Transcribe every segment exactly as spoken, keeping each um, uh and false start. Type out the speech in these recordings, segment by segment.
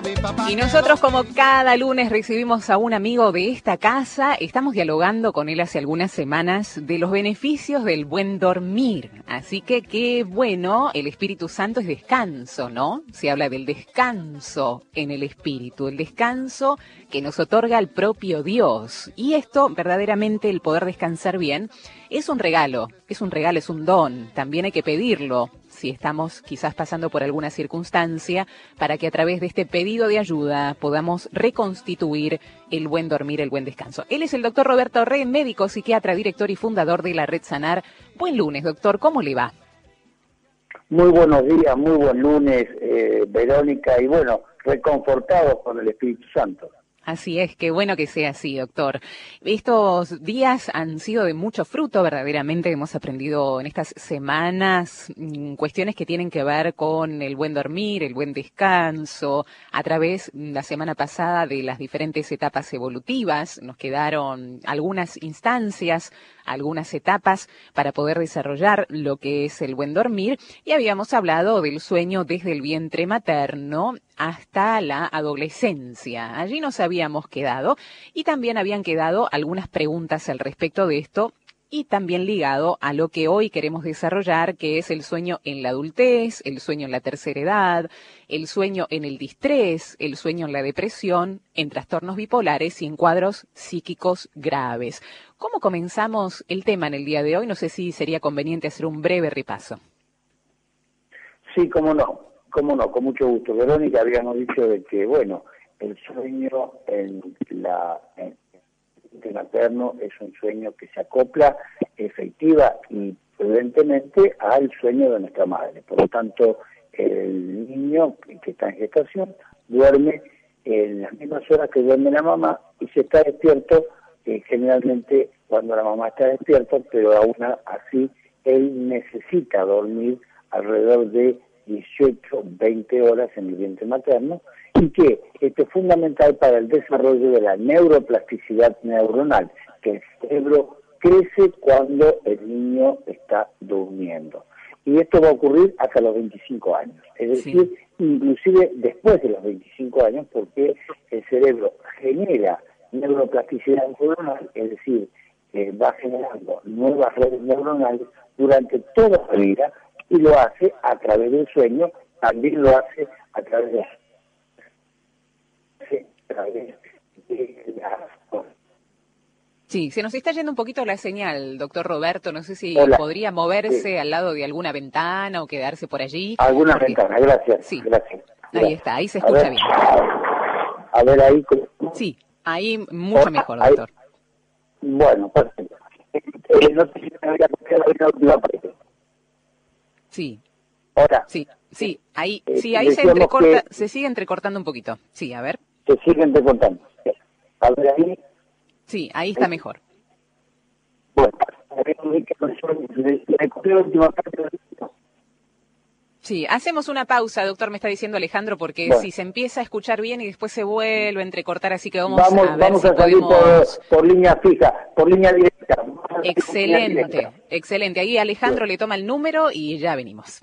Y nosotros, como cada lunes recibimos a un amigo de esta casa, estamos dialogando con él hace algunas semanas de los beneficios del buen dormir. Así que qué bueno, el Espíritu Santo es descanso, ¿no? Se habla del descanso en el Espíritu, el descanso que nos otorga el propio Dios. Y esto, verdaderamente, el poder descansar bien, es un regalo, es un regalo, es un don. También hay que pedirlo si estamos quizás pasando por alguna circunstancia, para que a través de este pedido de ayuda podamos reconstituir el buen dormir, el buen descanso. Él es el doctor Roberto Rey, médico, psiquiatra, director y fundador de la Red Sanar. Buen lunes, doctor, ¿cómo le va? Muy buenos días, muy buen lunes, eh, Verónica, y bueno, reconfortados con el Espíritu Santo. Así es, qué bueno que sea así, doctor. Estos días han sido de mucho fruto, verdaderamente hemos aprendido en estas semanas mmm, cuestiones que tienen que ver con el buen dormir, el buen descanso, a través, la semana pasada, de las diferentes etapas evolutivas. Nos quedaron algunas instancias, algunas etapas para poder desarrollar lo que es el buen dormir, y habíamos hablado del sueño desde el vientre materno hasta la adolescencia. Allí nos habíamos quedado, y también habían quedado algunas preguntas al respecto de esto, y también ligado a lo que hoy queremos desarrollar, que es el sueño en la adultez, el sueño en la tercera edad, el sueño en el distrés, el sueño en la depresión, en trastornos bipolares y en cuadros psíquicos graves. ¿Cómo comenzamos el tema en el día de hoy? No sé si sería conveniente hacer un breve repaso. Sí, cómo no, cómo no, con mucho gusto. Verónica, habíamos dicho de que, bueno, el sueño en la... En el materno es un sueño que se acopla efectiva y prudentemente al sueño de nuestra madre. Por lo tanto, el niño que está en gestación duerme en las mismas horas que duerme la mamá, y se está despierto eh, generalmente cuando la mamá está despierta, pero aún así él necesita dormir alrededor de dieciocho, veinte horas en el vientre materno, y que esto es fundamental para el desarrollo de la neuroplasticidad neuronal, que el cerebro crece cuando el niño está durmiendo. Y esto va a ocurrir hasta los veinticinco años, es decir, sí. inclusive después de los veinticinco años, porque el cerebro genera neuroplasticidad neuronal, es decir, eh, va generando nuevas redes neuronales durante toda la vida, y lo hace a través del sueño, también lo hace a través de, a través de la... Sí, se nos está yendo un poquito la señal, doctor Roberto. No sé si Hola. podría moverse Sí. al lado de alguna ventana o quedarse por allí. Alguna porque... ventana, gracias. Sí, gracias. ahí gracias. está, ahí se escucha a ver, bien. A ver ahí. ¿cómo? Sí, ahí mucho Hola, mejor, ahí. doctor. Bueno, perfecto. Eh, no sé si me había copiado la última parte. Sí, Ahora, sí, sí, ahí, eh, sí, ahí se decíamos entrecorta, que- se sigue entrecortando un poquito. Sí, a ver. se siguen contando. A ver ahí. Sí, ahí está mejor. Bueno, me copié la última parte. Sí, hacemos una pausa, doctor, me está diciendo Alejandro, porque Bueno. si se empieza a escuchar bien y después se vuelve a entrecortar, así que vamos, Vamos, a ver vamos si a salir podemos... por, por línea fija, por línea directa. Vamos a salir por línea Excelente, directa. excelente. Ahí Alejandro Bien. le toma el número y ya venimos.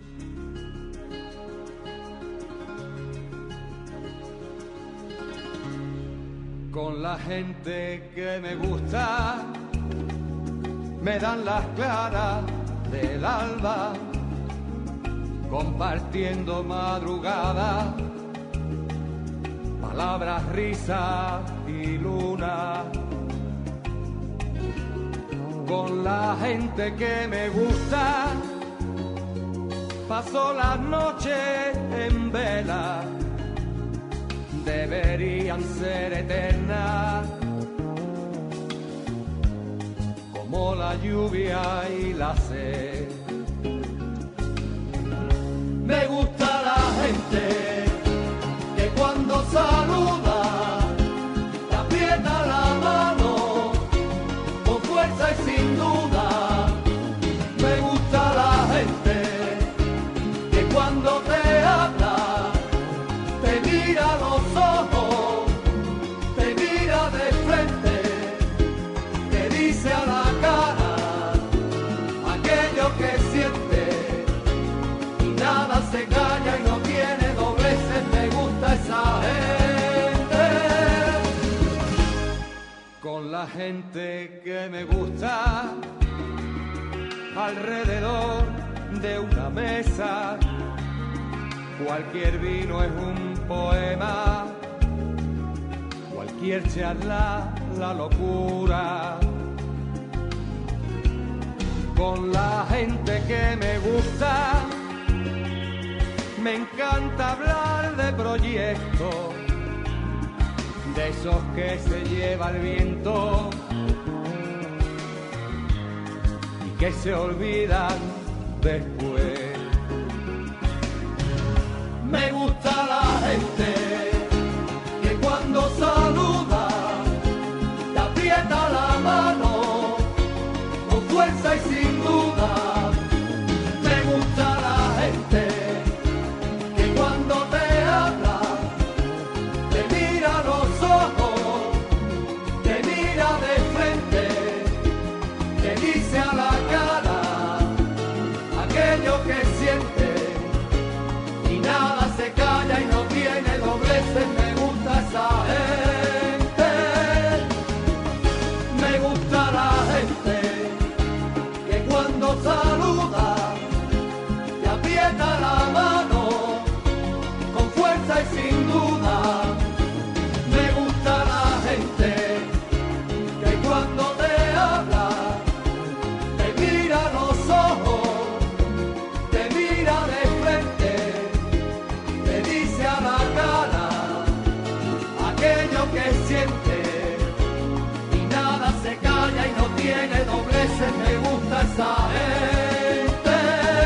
Con la gente que me gusta, me dan las claras del alba, compartiendo madrugada, palabras, risas y luna. Con la gente que me gusta, paso las noches en vela, deberían ser eternas, como la lluvia y la sed. Me gusta la gente que cuando saluda te aprieta la mano con fuerza y sin duda. Me gusta la gente que cuando te habla te mira a los ojos, te mira de frente, te dice a la cara aquello que siente, y nada se calla y no tiene dobleces. Me gusta esa gente que me gusta alrededor de una mesa. Cualquier vino es un poema, cualquier charla la locura. Con la gente que me gusta me encanta hablar de proyectos, de esos que se lleva el viento y que se olvidan después. Me gusta la gente que cuando saluda te aprieta la mano con fuerza y sin duda. Me gusta la gente que cuando te habla te mira a los ojos, te mira de frente, te dice a la cara aquello que siente. Nada se calla y no tiene dobleces, me gusta esa gente. Me gusta la gente que cuando saluda te aprieta la mano con fuerza y sin duda. Me gusta la gente que cuando te habla te mira a los ojos, te mira de frente, a la cara aquello que siente y nada se calla y no tiene dobleces. Me gusta esa gente.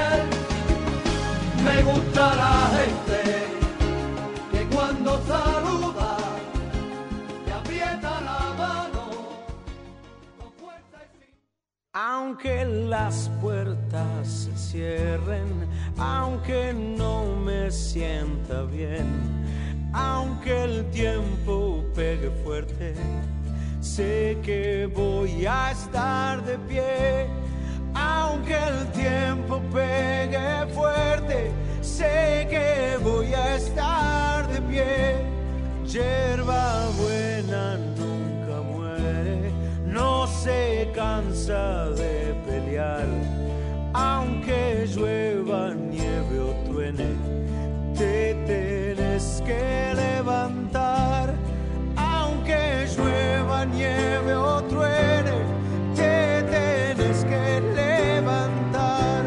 Me gusta la gente que cuando saluda te aprieta la mano con fuerza y sin... Aunque las puertas se cierren, aunque no me sienta bien, aunque el tiempo pegue fuerte, sé que voy a estar de pie. Aunque el tiempo pegue fuerte, sé que voy a estar de pie. Yerba buena nunca muere, no se cansa de pelear. Aunque llueva, nieve o truene, te tienes que levantar. Aunque llueva, nieve o truene, te tienes que levantar.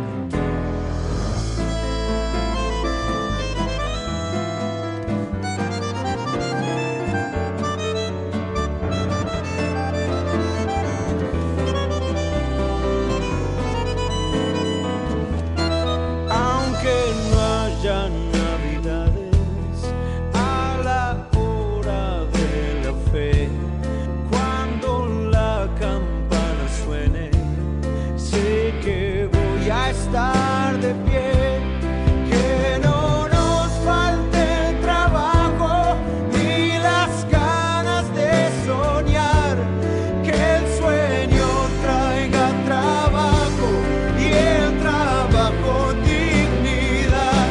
Navidades a la hora de la fe, cuando la campana suene, sé que voy a estar de pie. Que no nos falte el trabajo ni las ganas de soñar, que el sueño traiga trabajo y el trabajo dignidad.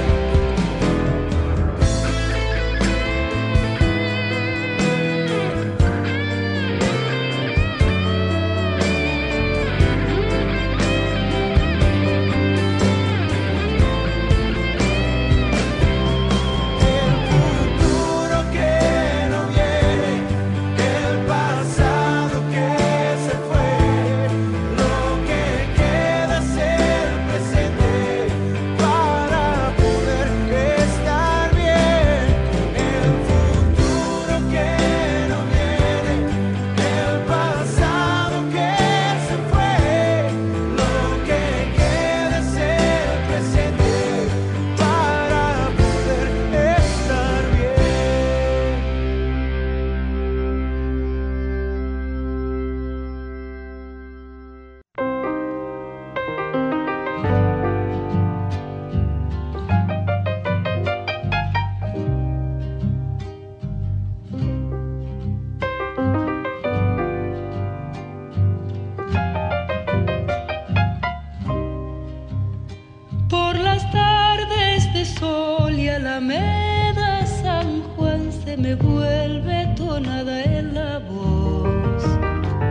Alameda San Juan se me vuelve tonada en la voz.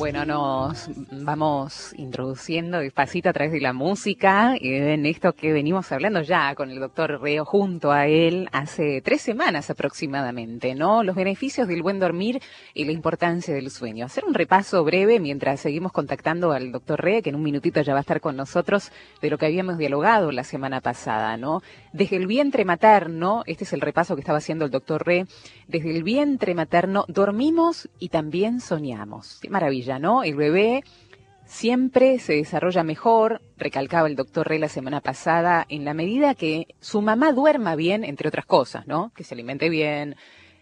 Bueno, nos vamos introduciendo despacito a través de la música en esto que venimos hablando ya con el doctor Reo junto a él hace tres semanas aproximadamente, ¿no? Los beneficios del buen dormir y la importancia del sueño. Hacer un repaso breve mientras seguimos contactando al doctor Reo, que en un minutito ya va a estar con nosotros, de lo que habíamos dialogado la semana pasada, ¿no? Desde el vientre materno, este es el repaso que estaba haciendo el doctor Reo, desde el vientre materno dormimos y también soñamos. Qué maravilla, ¿no? El bebé siempre se desarrolla mejor, recalcaba el doctor Rey la semana pasada, en la medida que su mamá duerma bien, entre otras cosas, ¿no? Que se alimente bien,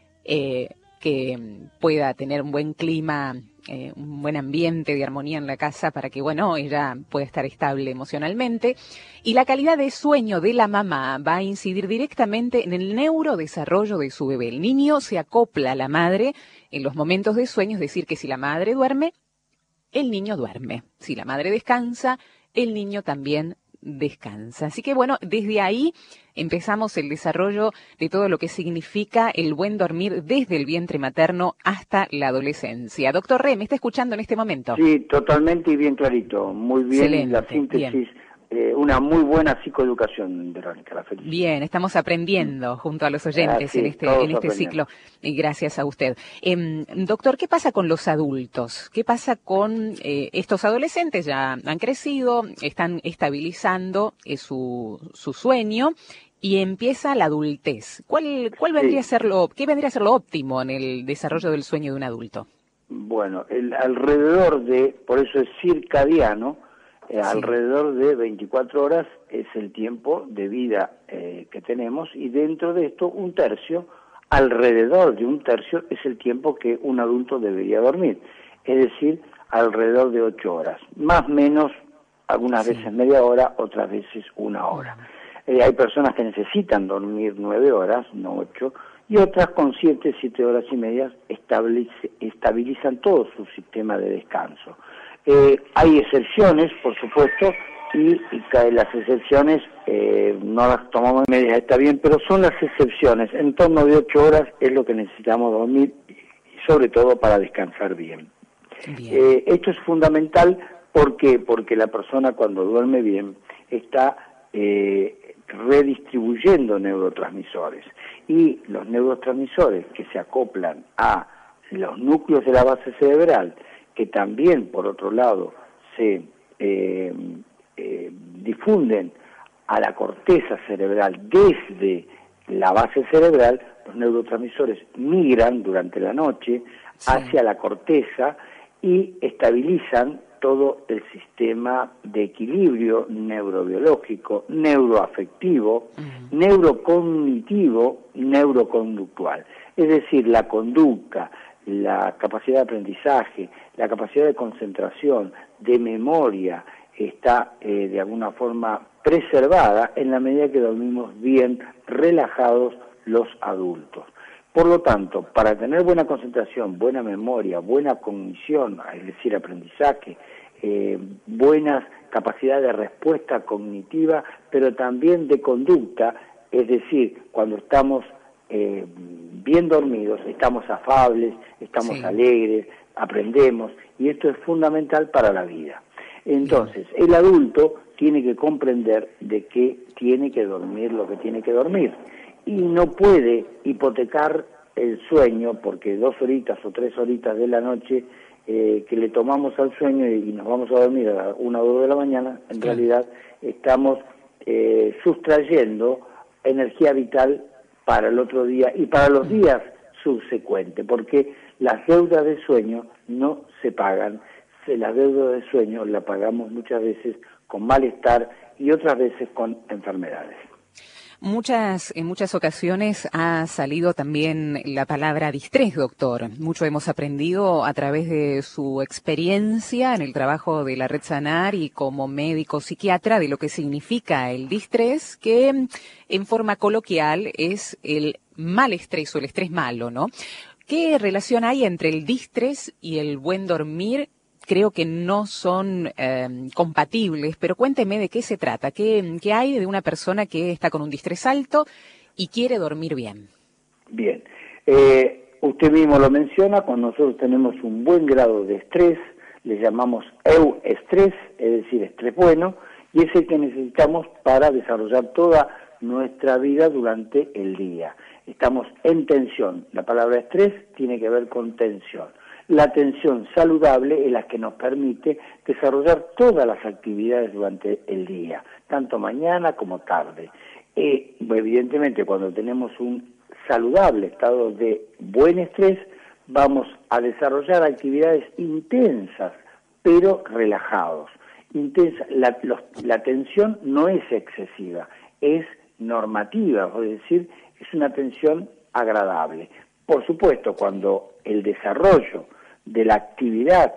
eh, que pueda tener un buen clima, eh, un buen ambiente de armonía en la casa para que, bueno, ella pueda estar estable emocionalmente. Y la calidad de sueño de la mamá va a incidir directamente en el neurodesarrollo de su bebé. El niño se acopla a la madre en los momentos de sueño, es decir, que si la madre duerme, el niño duerme. Si la madre descansa, el niño también descansa. Así que bueno, desde ahí empezamos el desarrollo de todo lo que significa el buen dormir desde el vientre materno hasta la adolescencia. Doctor Rey, ¿me está escuchando en este momento? Sí, totalmente y bien clarito. Muy bien. Excelente, la síntesis. Bien. Eh, una muy buena psicoeducación, Verónica, la felicito. Bien, estamos aprendiendo junto a los oyentes ah, sí, en este, en este ciclo, y gracias a usted. Eh, doctor, ¿qué pasa con los adultos? ¿Qué pasa con eh, estos adolescentes? Ya han crecido, están estabilizando eh, su, su sueño y empieza la adultez. ¿Cuál, cuál vendría sí. a ser lo, qué vendría a ser lo óptimo en el desarrollo del sueño de un adulto? Bueno, el alrededor de, por eso es circadiano, Eh, sí. alrededor de veinticuatro horas es el tiempo de vida eh, que tenemos, y dentro de esto un tercio, alrededor de un tercio es el tiempo que un adulto debería dormir, es decir, alrededor de ocho horas, más o menos, algunas sí. veces media hora, otras veces una hora. Eh, hay personas que necesitan dormir nueve horas, no ocho, y otras con siete, siete horas y media estabiliz- estabilizan todo su sistema de descanso. Eh, hay excepciones, por supuesto, y, y las excepciones eh, no las tomamos en medidas, está bien, pero son las excepciones. En torno de ocho horas es lo que necesitamos dormir, y sobre todo para descansar bien. bien. Eh, esto es fundamental, ¿por qué? Porque la persona cuando duerme bien está eh, redistribuyendo neurotransmisores, y los neurotransmisores que se acoplan a los núcleos de la base cerebral, que también, por otro lado, se eh, eh, difunden a la corteza cerebral desde la base cerebral, los neurotransmisores migran durante la noche sí. hacia la corteza y estabilizan todo el sistema de equilibrio neurobiológico, neuroafectivo, uh-huh. neurocognitivo, neuroconductual. Es decir, la conducta, la capacidad de aprendizaje, la capacidad de concentración, de memoria, está eh, de alguna forma preservada en la medida que dormimos bien, relajados los adultos. Por lo tanto, para tener buena concentración, buena memoria, buena cognición, es decir, aprendizaje, eh, buenas capacidades de respuesta cognitiva, pero también de conducta, es decir, cuando estamos eh, bien dormidos, estamos afables, estamos sí. alegres, aprendemos, y esto es fundamental para la vida. Entonces, el adulto tiene que comprender de que tiene que dormir lo que tiene que dormir, y no puede hipotecar el sueño porque dos horitas o tres horitas de la noche eh, que le tomamos al sueño y, y nos vamos a dormir a la una o dos de la mañana, en sí. realidad estamos eh, sustrayendo energía vital para el otro día y para los días subsecuentes, porque las deudas de sueño no se pagan. Las deudas de sueño las pagamos muchas veces con malestar y otras veces con enfermedades. Muchas, en muchas ocasiones ha salido también la palabra distrés, doctor. Mucho hemos aprendido a través de su experiencia en el trabajo de la Red Sanar y como médico psiquiatra de lo que significa el distrés, que en forma coloquial es el mal estrés o el estrés malo, ¿no? ¿Qué relación hay entre el distrés y el buen dormir? Creo que no son eh, compatibles, pero cuénteme de qué se trata, qué, qué hay de una persona que está con un distrés alto y quiere dormir bien. Bien, eh, usted mismo lo menciona, cuando nosotros tenemos un buen grado de estrés, le llamamos euestrés, es decir, estrés bueno, y es el que necesitamos para desarrollar toda nuestra vida durante el día. Estamos en tensión. La palabra estrés tiene que ver con tensión. La tensión saludable es la que nos permite desarrollar todas las actividades durante el día, tanto mañana como tarde. Eh, evidentemente, cuando tenemos un saludable estado de buen estrés, vamos a desarrollar actividades intensas, pero relajados. Intensa, la, los, la tensión no es excesiva, es normativa, es decir, es una tensión agradable. Por supuesto, cuando el desarrollo de la actividad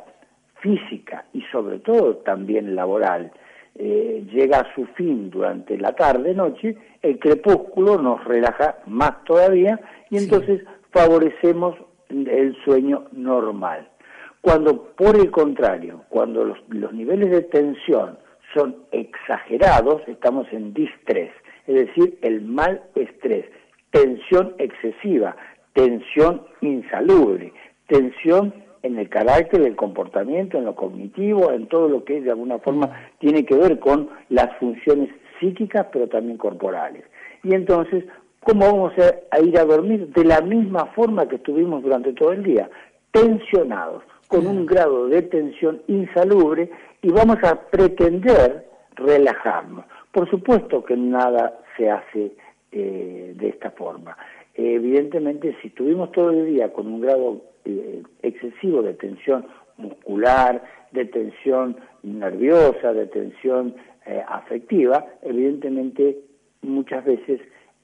física y sobre todo también laboral eh, llega a su fin durante la tarde-noche, el crepúsculo nos relaja más todavía y entonces sí. favorecemos el sueño normal. Cuando, por el contrario, cuando los, los niveles de tensión son exagerados, estamos en distrés, es decir, el mal estrés, tensión excesiva, tensión insalubre, tensión en el carácter, en el comportamiento, en lo cognitivo, en todo lo que de alguna forma tiene que ver con las funciones psíquicas, pero también corporales. Y entonces, ¿cómo vamos a, a ir a dormir? De la misma forma que estuvimos durante todo el día, tensionados, con un grado de tensión insalubre, y vamos a pretender relajarnos. Por supuesto que nada se hace eh, de esta forma. Eh, evidentemente, si estuvimos todo el día con un grado eh, excesivo de tensión muscular, de tensión nerviosa, de tensión eh, afectiva, evidentemente muchas veces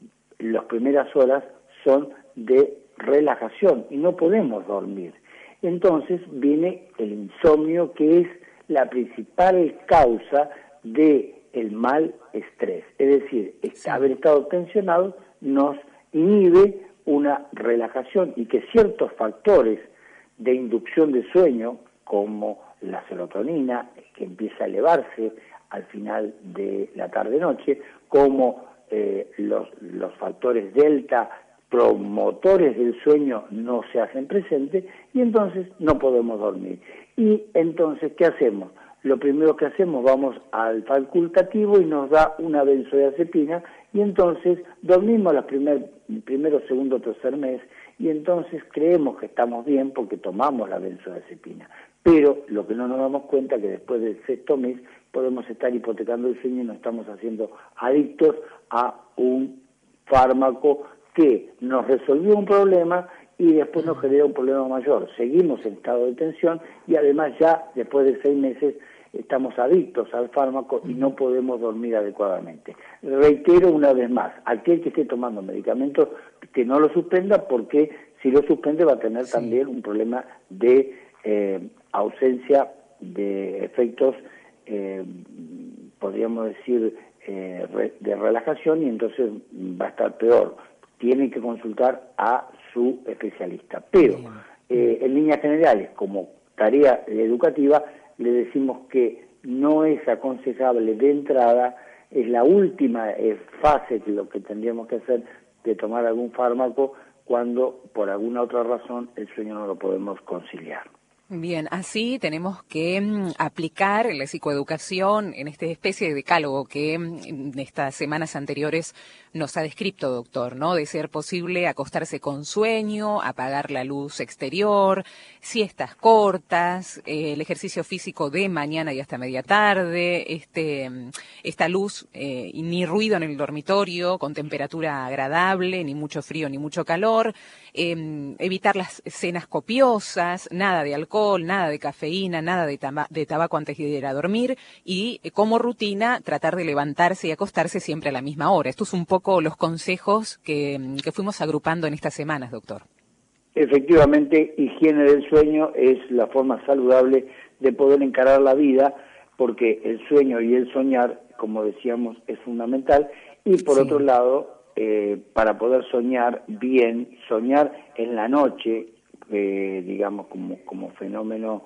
las primeras horas son de relajación y no podemos dormir. Entonces viene el insomnio, que es la principal causa de el mal estrés. Es decir, haber estado tensionado nos inhibe una relajación y que ciertos factores de inducción de sueño, como la serotonina, que empieza a elevarse al final de la tarde-noche, como eh, los, los factores delta, promotores del sueño, no se hacen presentes y entonces no podemos dormir. Y entonces, ¿qué hacemos? Lo primero que hacemos, vamos al facultativo y nos da una benzodiazepina y entonces dormimos los primer, primero, segundo, tercer mes y entonces creemos que estamos bien porque tomamos la benzodiazepina. Pero lo que no nos damos cuenta es que después del sexto mes podemos estar hipotecando el sueño y nos estamos haciendo adictos a un fármaco que nos resolvió un problema y después nos genera un problema mayor. Seguimos en estado de tensión y además ya después de seis meses estamos adictos al fármaco y no podemos dormir adecuadamente. Reitero una vez más, aquel que esté tomando medicamentos que no lo suspenda, porque si lo suspende va a tener sí. también un problema de eh, ausencia de efectos, eh, podríamos decir, eh, re, de relajación y entonces va a estar peor. Tienen que consultar a su especialista. Pero, eh, en líneas generales, como tarea educativa, le decimos que no es aconsejable de entrada, es la última eh, fase de lo que tendríamos que hacer, de tomar algún fármaco cuando por alguna otra razón el sueño no lo podemos conciliar. Bien, así tenemos que mm, aplicar la psicoeducación en esta especie de decálogo que mm, en estas semanas anteriores nos ha descrito, doctor, ¿no? De ser posible acostarse con sueño, apagar la luz exterior, siestas cortas, eh, el ejercicio físico de mañana y hasta media tarde, este, esta luz eh, y ni ruido en el dormitorio, con temperatura agradable, ni mucho frío ni mucho calor, eh, evitar las cenas copiosas, nada de alcohol, nada de cafeína, nada de, taba- de tabaco antes de ir a dormir y eh, como rutina tratar de levantarse y acostarse siempre a la misma hora. Estos son un poco los consejos que, que fuimos agrupando en estas semanas, doctor. Efectivamente, higiene del sueño es la forma saludable de poder encarar la vida, porque el sueño y el soñar, como decíamos, es fundamental. Y por sí. otro lado, eh, para poder soñar bien, soñar en la noche, Eh, digamos, como, como fenómeno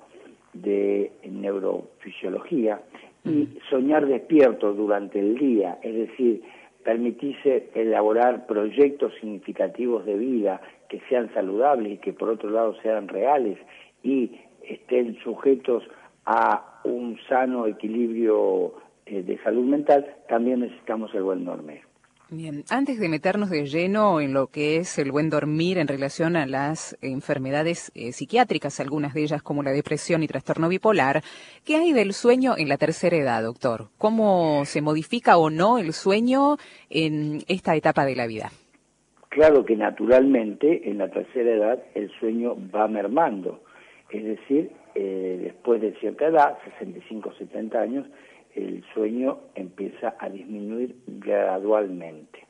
de neurofisiología, y soñar despierto durante el día, es decir, permitirse elaborar proyectos significativos de vida que sean saludables y que por otro lado sean reales y estén sujetos a un sano equilibrio eh, de salud mental, también necesitamos el buen dormir. Bien, antes de meternos de lleno en lo que es el buen dormir en relación a las enfermedades eh, psiquiátricas, algunas de ellas como la depresión y trastorno bipolar, ¿qué hay del sueño en la tercera edad, doctor? ¿Cómo se modifica o no el sueño en esta etapa de la vida? Claro que naturalmente en la tercera edad el sueño va mermando, es decir, eh, después de cierta edad, sesenta y cinco, setenta años, el sueño empieza a disminuir gradualmente.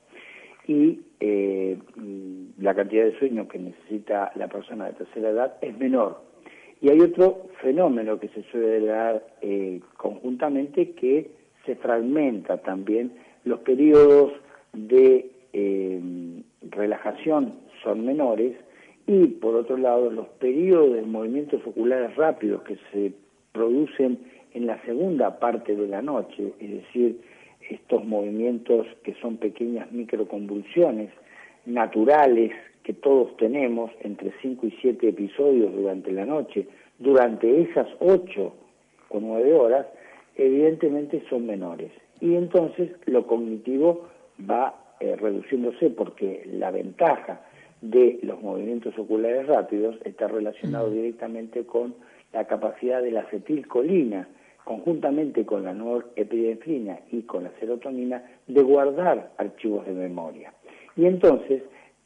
Y eh, la cantidad de sueño que necesita la persona de tercera edad es menor. Y hay otro fenómeno que se suele dar eh, conjuntamente, que se fragmenta también. Los periodos de eh, relajación son menores y, por otro lado, los periodos de movimientos oculares rápidos que se producen en la segunda parte de la noche, es decir, estos movimientos que son pequeñas microconvulsiones naturales que todos tenemos entre cinco y siete episodios durante la noche, durante esas ocho o nueve horas, evidentemente son menores. Y entonces lo cognitivo va eh, reduciéndose, porque la ventaja de los movimientos oculares rápidos está relacionado directamente con la capacidad de la acetilcolina, conjuntamente con la norepinefrina y con la serotonina, de guardar archivos de memoria. Y entonces,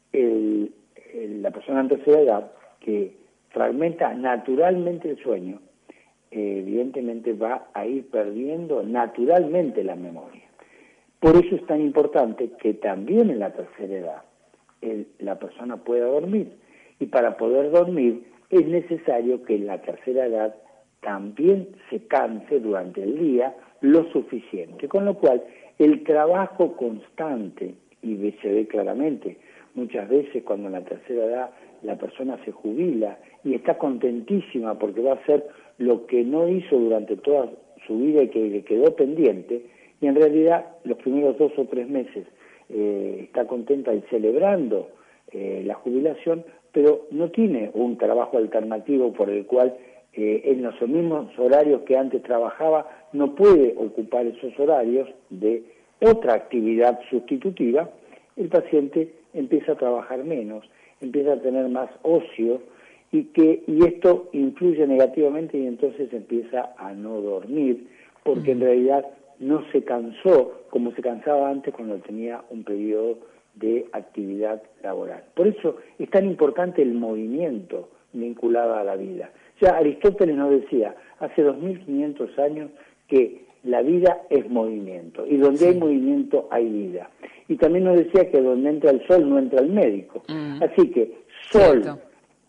el, el, la persona en tercera edad, que fragmenta naturalmente el sueño, eh, evidentemente va a ir perdiendo naturalmente la memoria. Por eso es tan importante que también en la tercera edad el, la persona pueda dormir. Y para poder dormir es necesario que en la tercera edad también se canse durante el día lo suficiente, con lo cual el trabajo constante, y se ve claramente muchas veces cuando en la tercera edad la persona se jubila y está contentísima porque va a hacer lo que no hizo durante toda su vida y que le quedó pendiente, y en realidad los primeros dos o tres meses eh, está contenta y celebrando eh, la jubilación, pero no tiene un trabajo alternativo por el cual Eh, en los mismos horarios que antes trabajaba, no puede ocupar esos horarios de otra actividad sustitutiva. El paciente empieza a trabajar menos, empieza a tener más ocio, y que y esto influye negativamente, y entonces empieza a no dormir, porque en realidad no se cansó como se cansaba antes cuando tenía un periodo de actividad laboral. Por eso es tan importante el movimiento vinculado a la vida. Ya Aristóteles nos decía hace dos mil quinientos años que la vida es movimiento, y donde sí. hay movimiento hay vida. Y también nos decía que donde entra el sol no entra el médico. Mm. Así que sol, Cierto.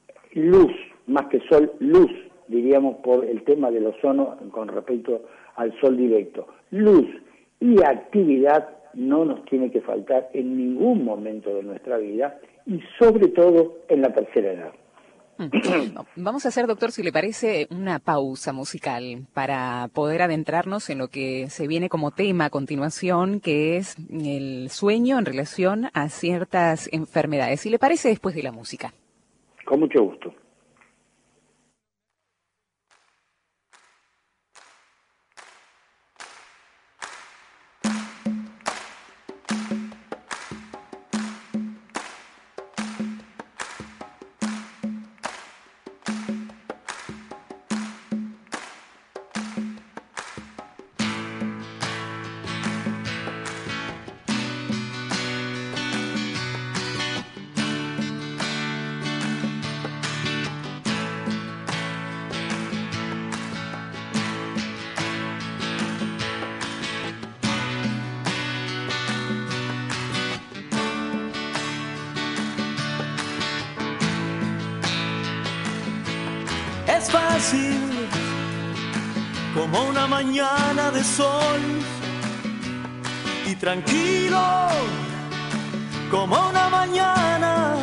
luz, más que sol, luz, diríamos por el tema del ozono con respecto al sol directo. Luz y actividad no nos tiene que faltar en ningún momento de nuestra vida, y sobre todo en la tercera edad. Vamos a hacer, doctor, si le parece, una pausa musical para poder adentrarnos en lo que se viene como tema a continuación, que es el sueño en relación a ciertas enfermedades. Si le parece, después de la música. Con mucho gusto. Es fácil como una mañana de sol y tranquilo como una mañana,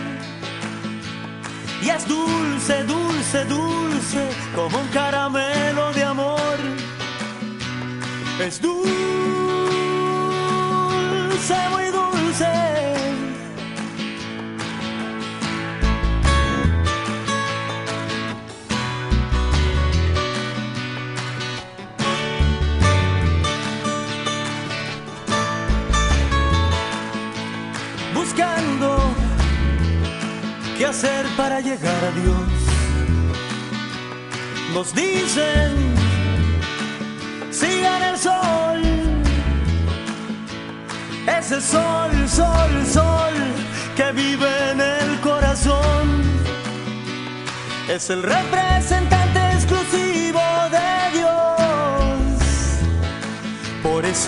y es dulce, dulce, dulce como un caramelo de amor. Es dulce, muy dulce. buscando qué hacer para llegar a Dios. Nos dicen, sigan el sol, ese sol, sol, sol que vive en el corazón. Es el representante exclusivo de Dios. Por eso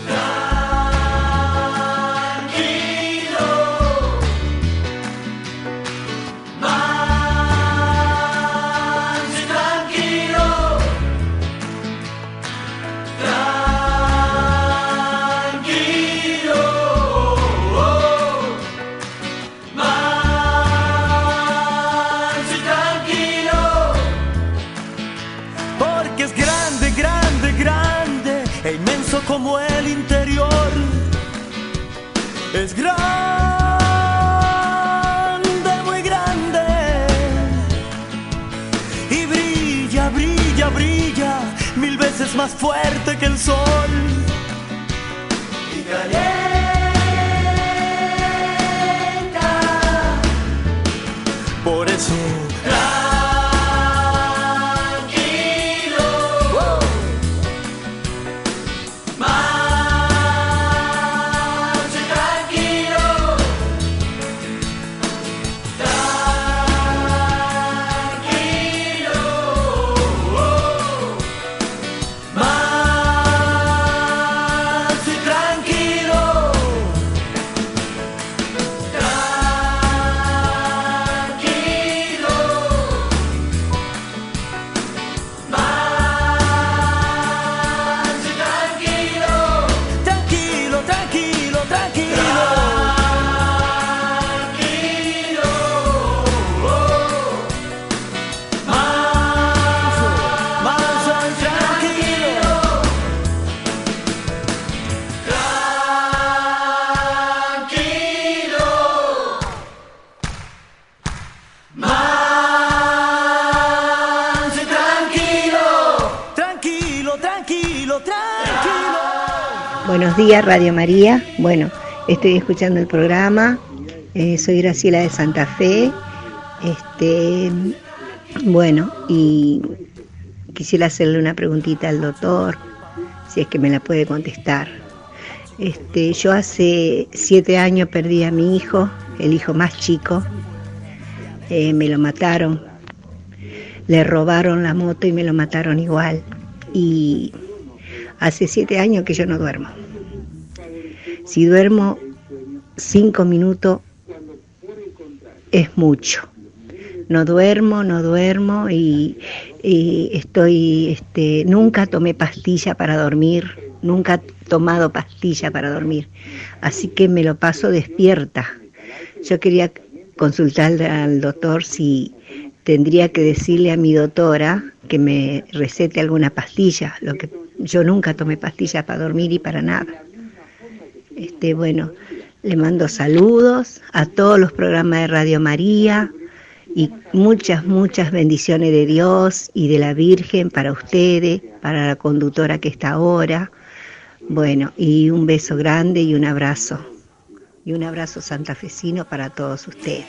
como el interior es grande, muy grande, y brilla, brilla, brilla mil veces más fuerte que el sol y calienta. Por eso Buenos días, Radio María. Bueno, estoy escuchando el programa. Eh, soy Graciela de Santa Fe. Este, bueno, y quisiera hacerle una preguntita al doctor, si es que me la puede contestar. Este, yo hace siete años perdí a mi hijo, el hijo más chico. Eh, me lo mataron. Le robaron la moto y me lo mataron igual. Y hace siete años que yo no duermo. Si duermo cinco minutos es mucho. No duermo, no duermo y, y estoy, este, nunca tomé pastilla para dormir, nunca he tomado pastilla para dormir. Así que me lo paso despierta. Yo quería consultarle al doctor si tendría que decirle a mi doctora que me recete alguna pastilla, lo que yo nunca tomé pastillas para dormir y para nada. Este, bueno, le mando saludos a todos los programas de Radio María y muchas, muchas bendiciones de Dios y de la Virgen para ustedes, para la conductora que está ahora. Bueno, y un beso grande y un abrazo. Y un abrazo santafesino para todos ustedes.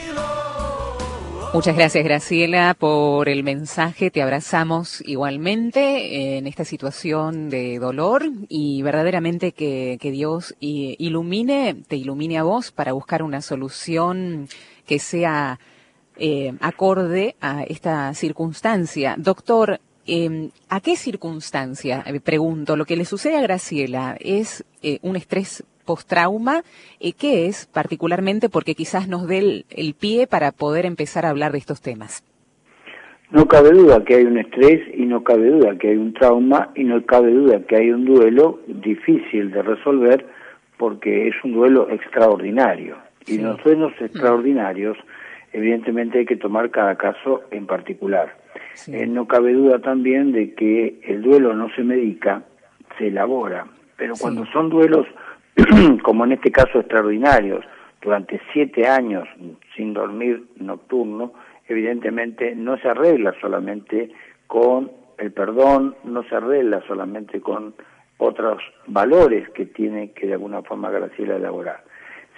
Muchas gracias, Graciela, por el mensaje. Te abrazamos igualmente en esta situación de dolor y verdaderamente que, que Dios ilumine, te ilumine a vos para buscar una solución que sea eh, acorde a esta circunstancia. Doctor, eh, ¿a qué circunstancia? Eh, pregunto, lo que le sucede a Graciela es eh, un estrés postrauma, eh, ¿qué es particularmente? Porque quizás nos dé el, el pie para poder empezar a hablar de estos temas. No cabe duda que hay un estrés y no cabe duda que hay un trauma y no cabe duda que hay un duelo difícil de resolver porque es un duelo extraordinario. Y sí. Los duelos extraordinarios, evidentemente hay que tomar cada caso en particular. Sí. Eh, no cabe duda también de que el duelo no se medica, se elabora, pero sí. Cuando son duelos como en este caso extraordinarios, durante siete años sin dormir nocturno, evidentemente no se arregla solamente con el perdón, no se arregla solamente con otros valores que tiene que de alguna forma Graciela elaborar,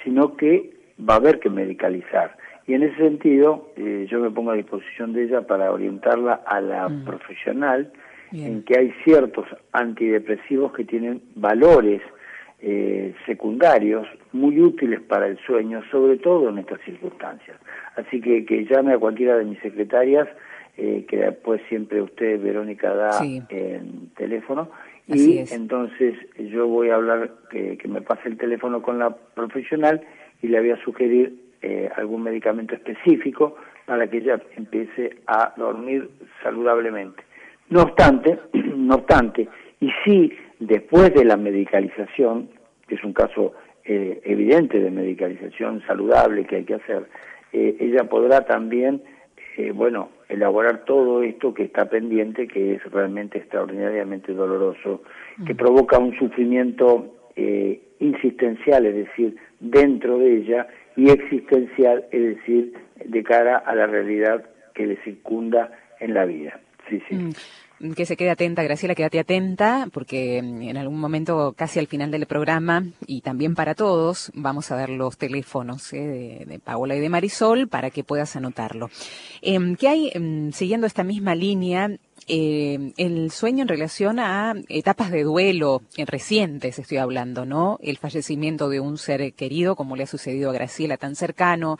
sino que va a haber que medicalizar. Y en ese sentido, eh, yo me pongo a disposición de ella para orientarla a la mm. profesional, Bien. en que hay ciertos antidepresivos que tienen valores eh, secundarios muy útiles para el sueño, sobre todo en estas circunstancias. Así que que llame a cualquiera de mis secretarias, eh, que después siempre usted, Verónica, da sí. en teléfono, Así y es. Entonces yo voy a hablar, que, que me pase el teléfono con la profesional y le voy a sugerir eh, algún medicamento específico para que ella empiece a dormir saludablemente. No obstante, no obstante, y sí, después de la medicalización, que es un caso eh, evidente de medicalización saludable que hay que hacer, eh, ella podrá también, eh, bueno, elaborar todo esto que está pendiente, que es realmente extraordinariamente doloroso, mm. que provoca un sufrimiento eh, insistencial, es decir, dentro de ella, y existencial, es decir, de cara a la realidad que le circunda en la vida. Sí, sí. Mm. Que se quede atenta, Graciela, quédate atenta, porque en algún momento, casi al final del programa, y también para todos, vamos a dar los teléfonos eh, de, de Paola y de Marisol para que puedas anotarlo. Eh, ¿Qué hay, eh, siguiendo esta misma línea, eh, el sueño en relación a etapas de duelo eh, recientes, estoy hablando, ¿no? El fallecimiento de un ser querido, como le ha sucedido a Graciela, tan cercano,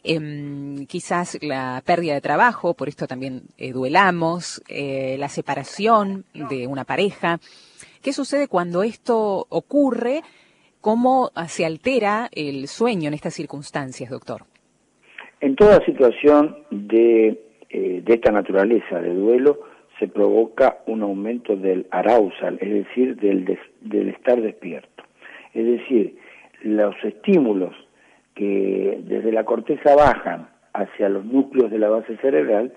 eh, quizás la pérdida de trabajo, por esto también eh, duelamos, eh, la separación de una pareja. ¿Qué sucede cuando esto ocurre? ¿Cómo se altera el sueño en estas circunstancias, doctor? En toda situación de, eh, de esta naturaleza de duelo, se provoca un aumento del arousal, es decir, del, des, del estar despierto. Es decir, los estímulos que desde la corteza bajan hacia los núcleos de la base cerebral,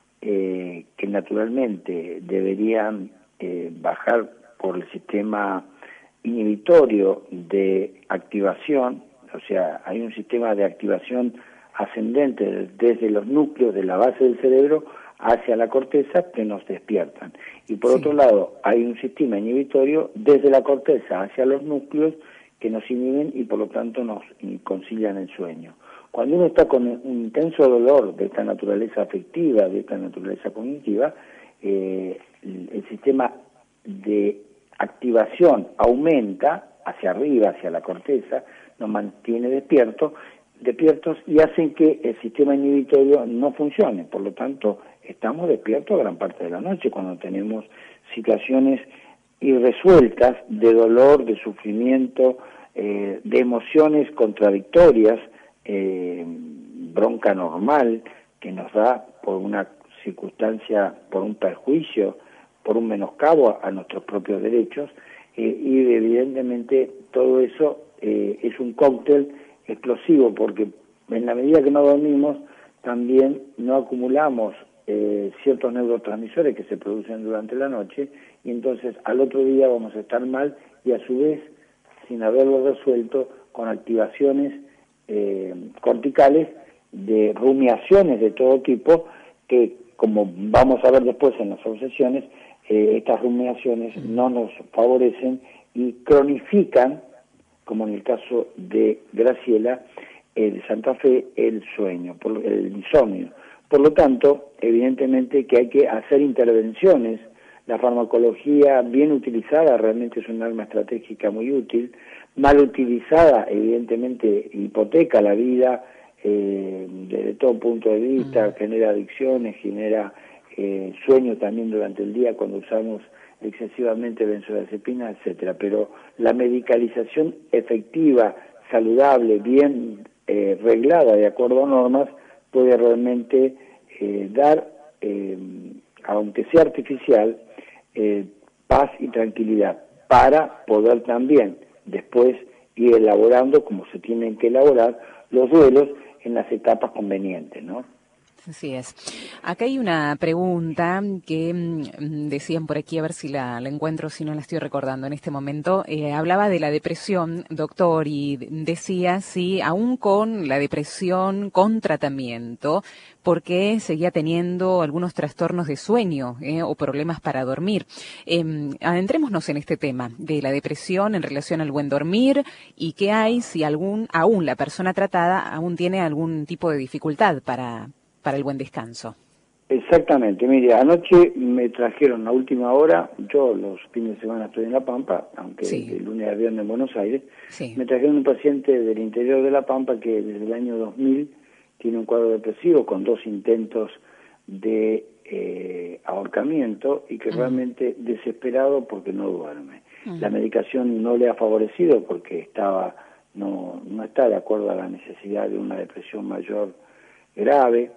eh, que naturalmente deberían eh, bajar por el sistema inhibitorio de activación, o sea, hay un sistema de activación ascendente desde los núcleos de la base del cerebro hacia la corteza que nos despiertan. Y por sí. otro lado, hay un sistema inhibitorio desde la corteza hacia los núcleos que nos inhiben y por lo tanto nos concilian el sueño. Cuando uno está con un intenso dolor de esta naturaleza afectiva, de esta naturaleza cognitiva, eh, el, el sistema de activación aumenta hacia arriba, hacia la corteza, nos mantiene despiertos, despiertos y hacen que el sistema inhibitorio no funcione. Por lo tanto, estamos despiertos gran parte de la noche cuando tenemos situaciones irresueltas de dolor, de sufrimiento, eh, de emociones contradictorias, eh, bronca normal que nos da por una circunstancia, por un perjuicio, por un menoscabo a, a nuestros propios derechos, eh, y evidentemente todo eso eh, es un cóctel explosivo, porque en la medida que no dormimos también no acumulamos eh, ciertos neurotransmisores que se producen durante la noche, y entonces al otro día vamos a estar mal y a su vez, sin haberlo resuelto, con activaciones eh, corticales de rumiaciones de todo tipo, que como vamos a ver después en las obsesiones, eh, estas rumiaciones no nos favorecen y cronifican, como en el caso de Graciela, el Santa Fe, el sueño, por el insomnio. Por lo tanto, evidentemente que hay que hacer intervenciones. La farmacología bien utilizada realmente es un arma estratégica muy útil. Mal utilizada, evidentemente, hipoteca la vida eh, desde todo punto de vista, mm. genera adicciones, genera eh, sueño también durante el día cuando usamos excesivamente benzodiazepinas, etcétera. Pero la medicalización efectiva, saludable, bien eh, reglada de acuerdo a normas, puede realmente eh, dar, eh, aunque sea artificial, eh, paz y tranquilidad para poder también después ir elaborando, como se tienen que elaborar, los duelos en las etapas convenientes, ¿no? Así es. Acá hay una pregunta que mm, decían por aquí, a ver si la, la encuentro, si no la estoy recordando en este momento. Eh, hablaba de la depresión, doctor, y decía si aún con la depresión, con tratamiento, ¿por qué seguía teniendo algunos trastornos de sueño eh, o problemas para dormir? Eh, adentrémonos en este tema de la depresión en relación al buen dormir y qué hay si algún, aún la persona tratada aún tiene algún tipo de dificultad para para el buen descanso. Exactamente, mire, anoche me trajeron a última hora, yo los fines de semana estoy en La Pampa, aunque sí. de lunes a viernes en Buenos Aires, sí. me trajeron un paciente del interior de La Pampa que desde el año dos mil tiene un cuadro depresivo con dos intentos de eh, ahorcamiento y que uh-huh. realmente desesperado porque no duerme. Uh-huh. La medicación no le ha favorecido porque estaba no, no está de acuerdo a la necesidad de una depresión mayor grave.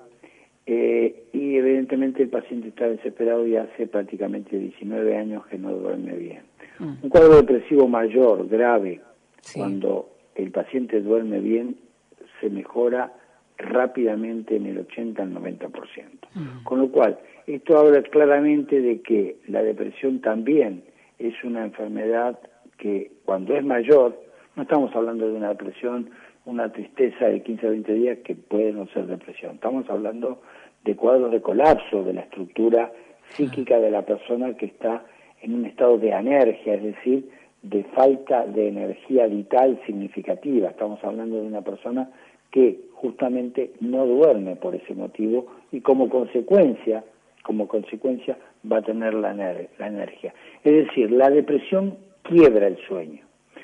Eh, y evidentemente el paciente está desesperado y hace prácticamente diecinueve años que no duerme bien. Mm. Un cuadro depresivo mayor, grave, sí. cuando el paciente duerme bien, se mejora rápidamente en el ochenta al noventa por ciento. Mm. Con lo cual, esto habla claramente de que la depresión también es una enfermedad que cuando es mayor, no estamos hablando de una depresión, una tristeza de quince a veinte días que puede no ser depresión. Estamos hablando de cuadros de colapso de la estructura psíquica de la persona que está en un estado de anergia, es decir, de falta de energía vital significativa. Estamos hablando de una persona que justamente no duerme por ese motivo y como consecuencia, como consecuencia va a tener la, ener- la energía. Es decir, la depresión quiebra el sueño.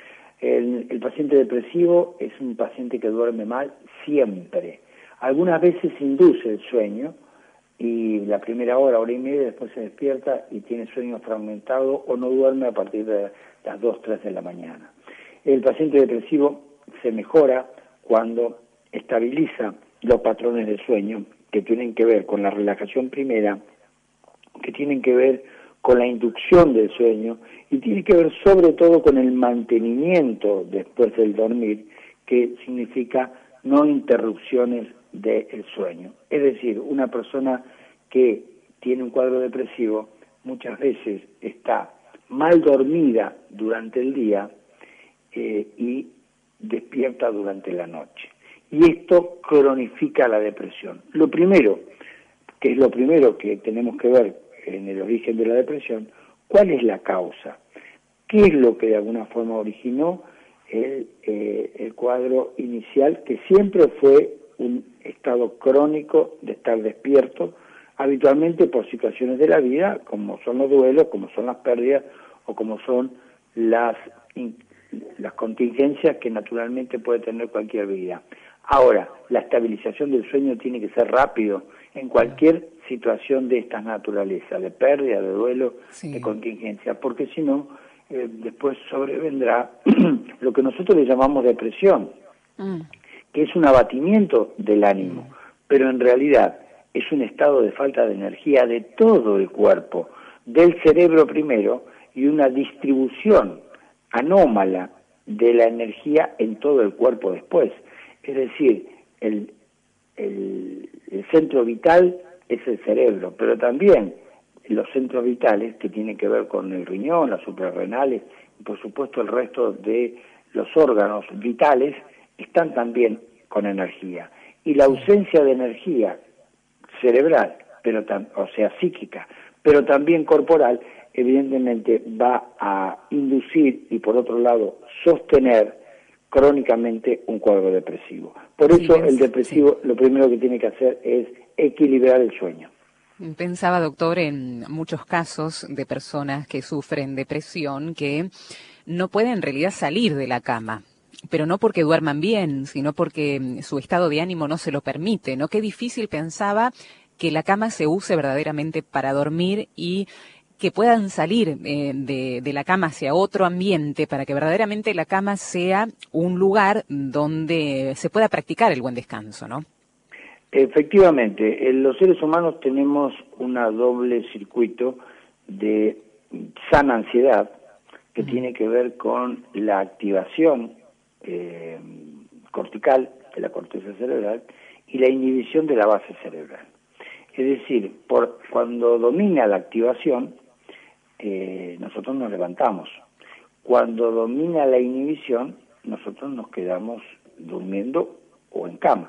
El, el paciente depresivo es un paciente que duerme mal siempre. Algunas veces induce el sueño y la primera hora, hora y media, después se despierta y tiene sueño fragmentado o no duerme a partir de las dos, tres de la mañana. El paciente depresivo se mejora cuando estabiliza los patrones de sueño que tienen que ver con la relajación primera, que tienen que ver con la inducción del sueño y tiene que ver sobre todo con el mantenimiento después del dormir, que significa no interrupciones del sueño. Es decir, una persona que tiene un cuadro depresivo muchas veces está mal dormida durante el día eh, y despierta durante la noche. Y esto cronifica la depresión. Lo primero, que es lo primero que tenemos que ver en el origen de la depresión, ¿cuál es la causa? ¿Qué es lo que de alguna forma originó el, eh, el cuadro inicial, que siempre fue un estado crónico de estar despierto, habitualmente por situaciones de la vida, como son los duelos, como son las pérdidas, o como son las, las contingencias que naturalmente puede tener cualquier vida. Ahora, la estabilización del sueño tiene que ser rápido en cualquier situación de estas naturalezas, de pérdida, de duelo, sí. de contingencia, porque si no, eh, después sobrevendrá lo que nosotros le llamamos depresión, mm. que es un abatimiento del ánimo, mm. pero en realidad es un estado de falta de energía de todo el cuerpo, del cerebro primero, y una distribución anómala de la energía en todo el cuerpo después. Es decir, el, el, el centro vital es el cerebro, pero también los centros vitales que tienen que ver con el riñón, las suprarrenales y por supuesto el resto de los órganos vitales están también con energía. Y la ausencia de energía cerebral, pero tam- o sea psíquica, pero también corporal, evidentemente va a inducir y por otro lado sostener crónicamente un cuadro depresivo. Por sí, eso es, el depresivo sí. lo primero que tiene que hacer es equilibrar el sueño. Pensaba, doctor, en muchos casos de personas que sufren depresión que no pueden en realidad salir de la cama, pero no porque duerman bien, sino porque su estado de ánimo no se lo permite, ¿no? Qué difícil, pensaba, que la cama se use verdaderamente para dormir y que puedan salir eh, de, de la cama hacia otro ambiente para que verdaderamente la cama sea un lugar donde se pueda practicar el buen descanso, ¿no? Efectivamente, los seres humanos tenemos una doble circuito de sana ansiedad que uh-huh. tiene que ver con la activación eh, cortical de la corteza cerebral y la inhibición de la base cerebral. Es decir, por, cuando domina la activación, eh, nosotros nos levantamos. Cuando domina la inhibición, nosotros nos quedamos durmiendo o en cama.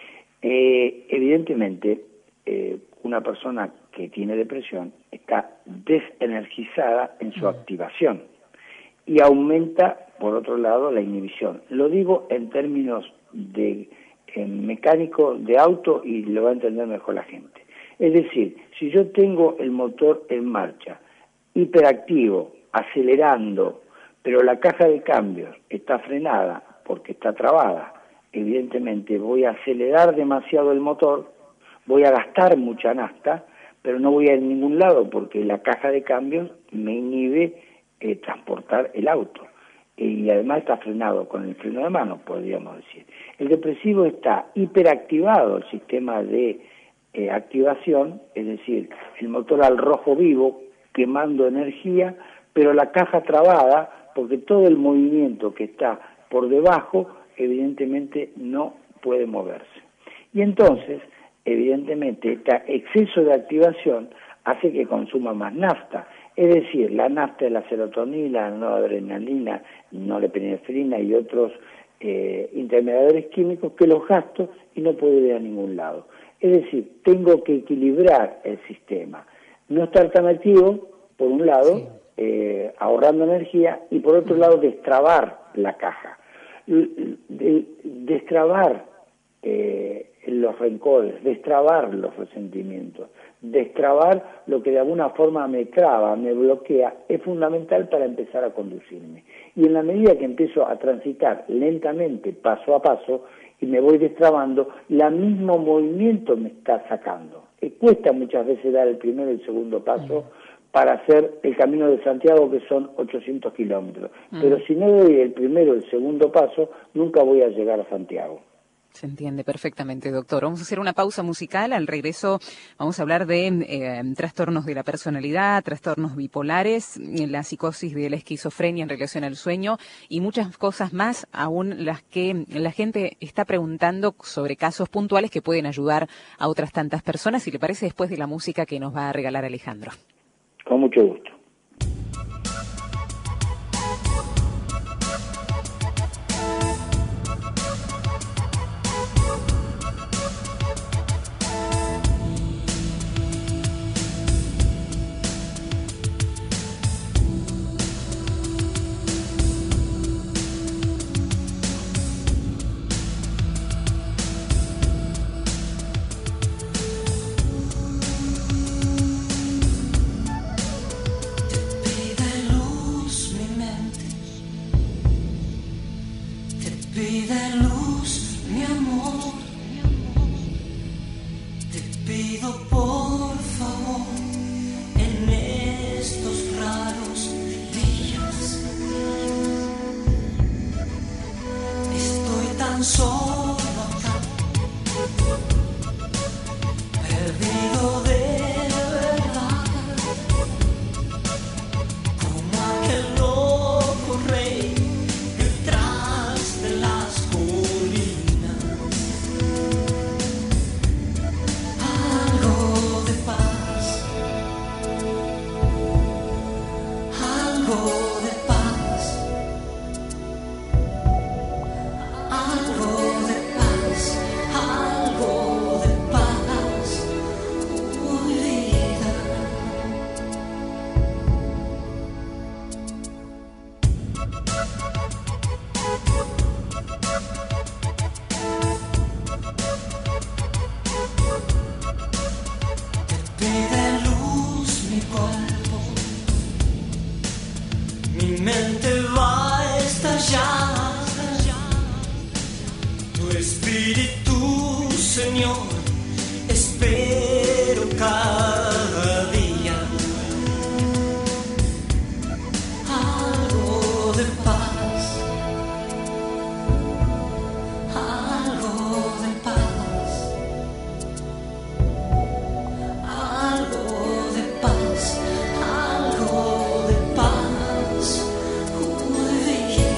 Eh, evidentemente, eh, una persona que tiene depresión está desenergizada en su activación y aumenta, por otro lado, la inhibición. Lo digo en términos de en mecánico de auto y lo va a entender mejor la gente. Es decir, si yo tengo el motor en marcha, hiperactivo, acelerando, pero la caja de cambios está frenada porque está trabada, evidentemente voy a acelerar demasiado el motor, voy a gastar mucha nafta, pero no voy a ir a ningún lado porque la caja de cambios me inhibe eh, transportar el auto. Y además está frenado con el freno de mano, podríamos decir. El depresivo está hiperactivado, el sistema de eh, activación, es decir, el motor al rojo vivo, quemando energía, pero la caja trabada, porque todo el movimiento que está por debajo, evidentemente no puede moverse. Y entonces, evidentemente, este exceso de activación hace que consuma más nafta. Es decir, la nafta es la serotonina, la noradrenalina, norepinefrina y otros eh, intermediadores químicos que los gasto y no puedo ir a ningún lado. Es decir, tengo que equilibrar el sistema. No estar tan activo, por un lado, sí. eh, ahorrando energía, y por otro lado, destrabar la caja. De, destrabar eh, los rencores, destrabar los resentimientos, destrabar lo que de alguna forma me traba, me bloquea, es fundamental para empezar a conducirme. Y en la medida que empiezo a transitar lentamente, paso a paso, y me voy destrabando, el mismo movimiento me está sacando. Y cuesta muchas veces dar el primero y el segundo paso para hacer el Camino de Santiago, que son ochocientos kilómetros. Mm. Pero si no doy el primero y el segundo paso, nunca voy a llegar a Santiago. Se entiende perfectamente, doctor. Vamos a hacer una pausa musical. Al regreso vamos a hablar de eh, trastornos de la personalidad, trastornos bipolares, la psicosis de la esquizofrenia en relación al sueño y muchas cosas más, aún las que la gente está preguntando sobre casos puntuales que pueden ayudar a otras tantas personas. Si le parece, después de la música que nos va a regalar Alejandro. Con mucho gusto.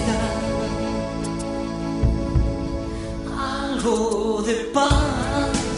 De paz.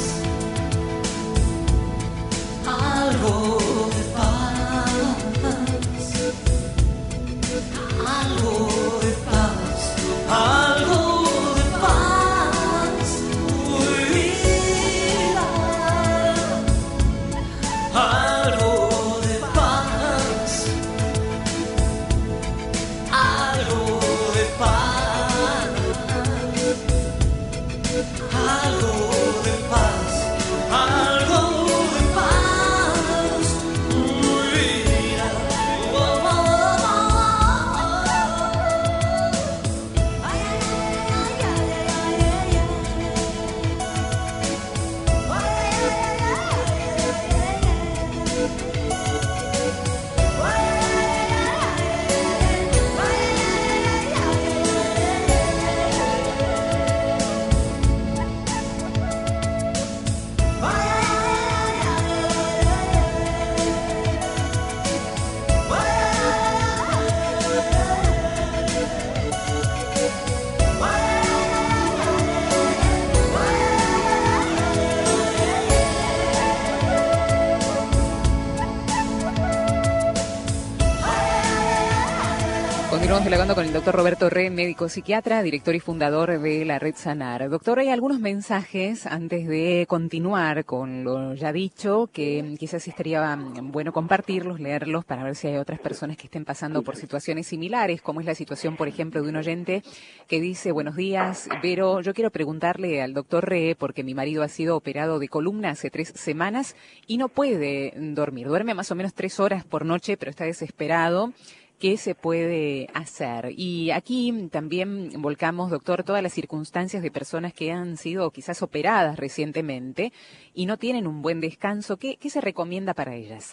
Continuamos dialogando con el doctor Roberto Re, médico psiquiatra, director y fundador de la Red Sanar. Doctor, hay algunos mensajes antes de continuar con lo ya dicho, que quizás estaría bueno compartirlos, leerlos, para ver si hay otras personas que estén pasando por situaciones similares, como es la situación, por ejemplo, de un oyente que dice: buenos días, Vero, yo quiero preguntarle al doctor Re, porque mi marido ha sido operado de columna hace tres semanas y no puede dormir. Duerme más o menos tres horas por noche, pero está desesperado. ¿Qué se puede hacer? Y aquí también volcamos, doctor, todas las circunstancias de personas que han sido quizás operadas recientemente y no tienen un buen descanso. ¿Qué, qué se recomienda para ellas?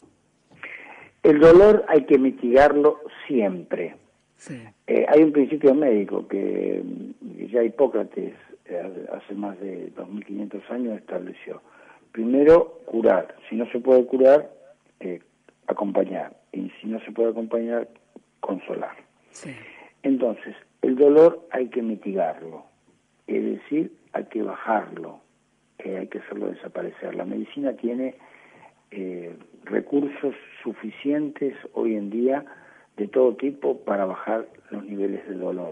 El dolor hay que mitigarlo siempre. Sí. Eh, hay un principio médico que, que ya Hipócrates eh, hace más de dos mil quinientos años estableció. Primero, curar. Si no se puede curar, eh, acompañar. Y si no se puede acompañar, consolar. Sí. Entonces, el dolor hay que mitigarlo, es decir, hay que bajarlo, eh, hay que hacerlo desaparecer. La medicina tiene eh, recursos suficientes hoy en día de todo tipo para bajar los niveles de dolor.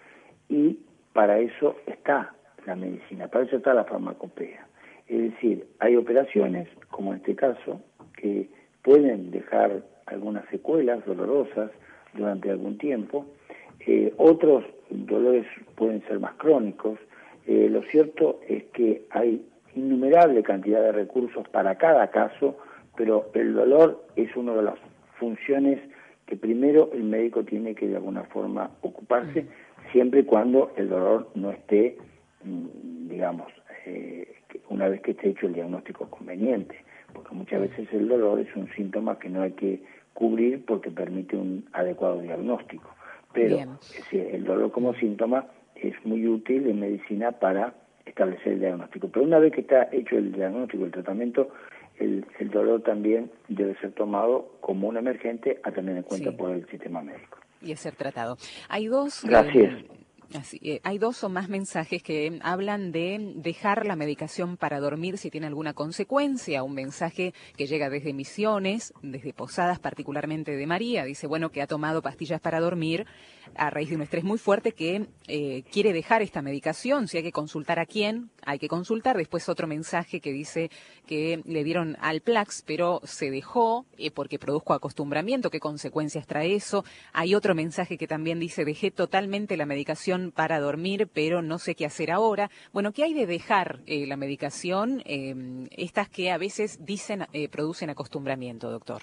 Y para eso está la medicina, para eso está la farmacopea. Es decir, hay operaciones, como en este caso, que pueden dejar algunas secuelas dolorosas durante algún tiempo. Eh, otros dolores pueden ser más crónicos. Eh, lo cierto es que hay innumerable cantidad de recursos para cada caso, pero el dolor es una de las funciones que primero el médico tiene que de alguna forma ocuparse, siempre y cuando el dolor no esté, digamos, eh, una vez que esté hecho el diagnóstico conveniente, porque muchas veces el dolor es un síntoma que no hay que cubrir porque permite un adecuado diagnóstico. Pero es decir, el dolor como síntoma es muy útil en medicina para establecer el diagnóstico. Pero una vez que está hecho el diagnóstico, el tratamiento, el, el dolor también debe ser tomado como un emergente a tener en cuenta sí. por el sistema médico. Y es ser tratado. Hay dos... Gracias. Eh, Así, eh, hay dos o más mensajes que hablan de dejar la medicación para dormir si tiene alguna consecuencia. Un mensaje que llega desde Misiones, desde Posadas, particularmente de María. Dice, bueno, que ha tomado pastillas para dormir a raíz de un estrés muy fuerte, que eh, quiere dejar esta medicación. Si hay que consultar a quién, hay que consultar. Después otro mensaje que dice que le dieron Alplax, pero se dejó eh, porque produjo acostumbramiento. ¿Qué consecuencias trae eso? Hay otro mensaje que también dice, dejé totalmente la medicación para dormir, pero no sé qué hacer ahora. Bueno, ¿qué hay de dejar eh, la medicación? Eh, estas que a veces dicen eh, producen acostumbramiento, doctor.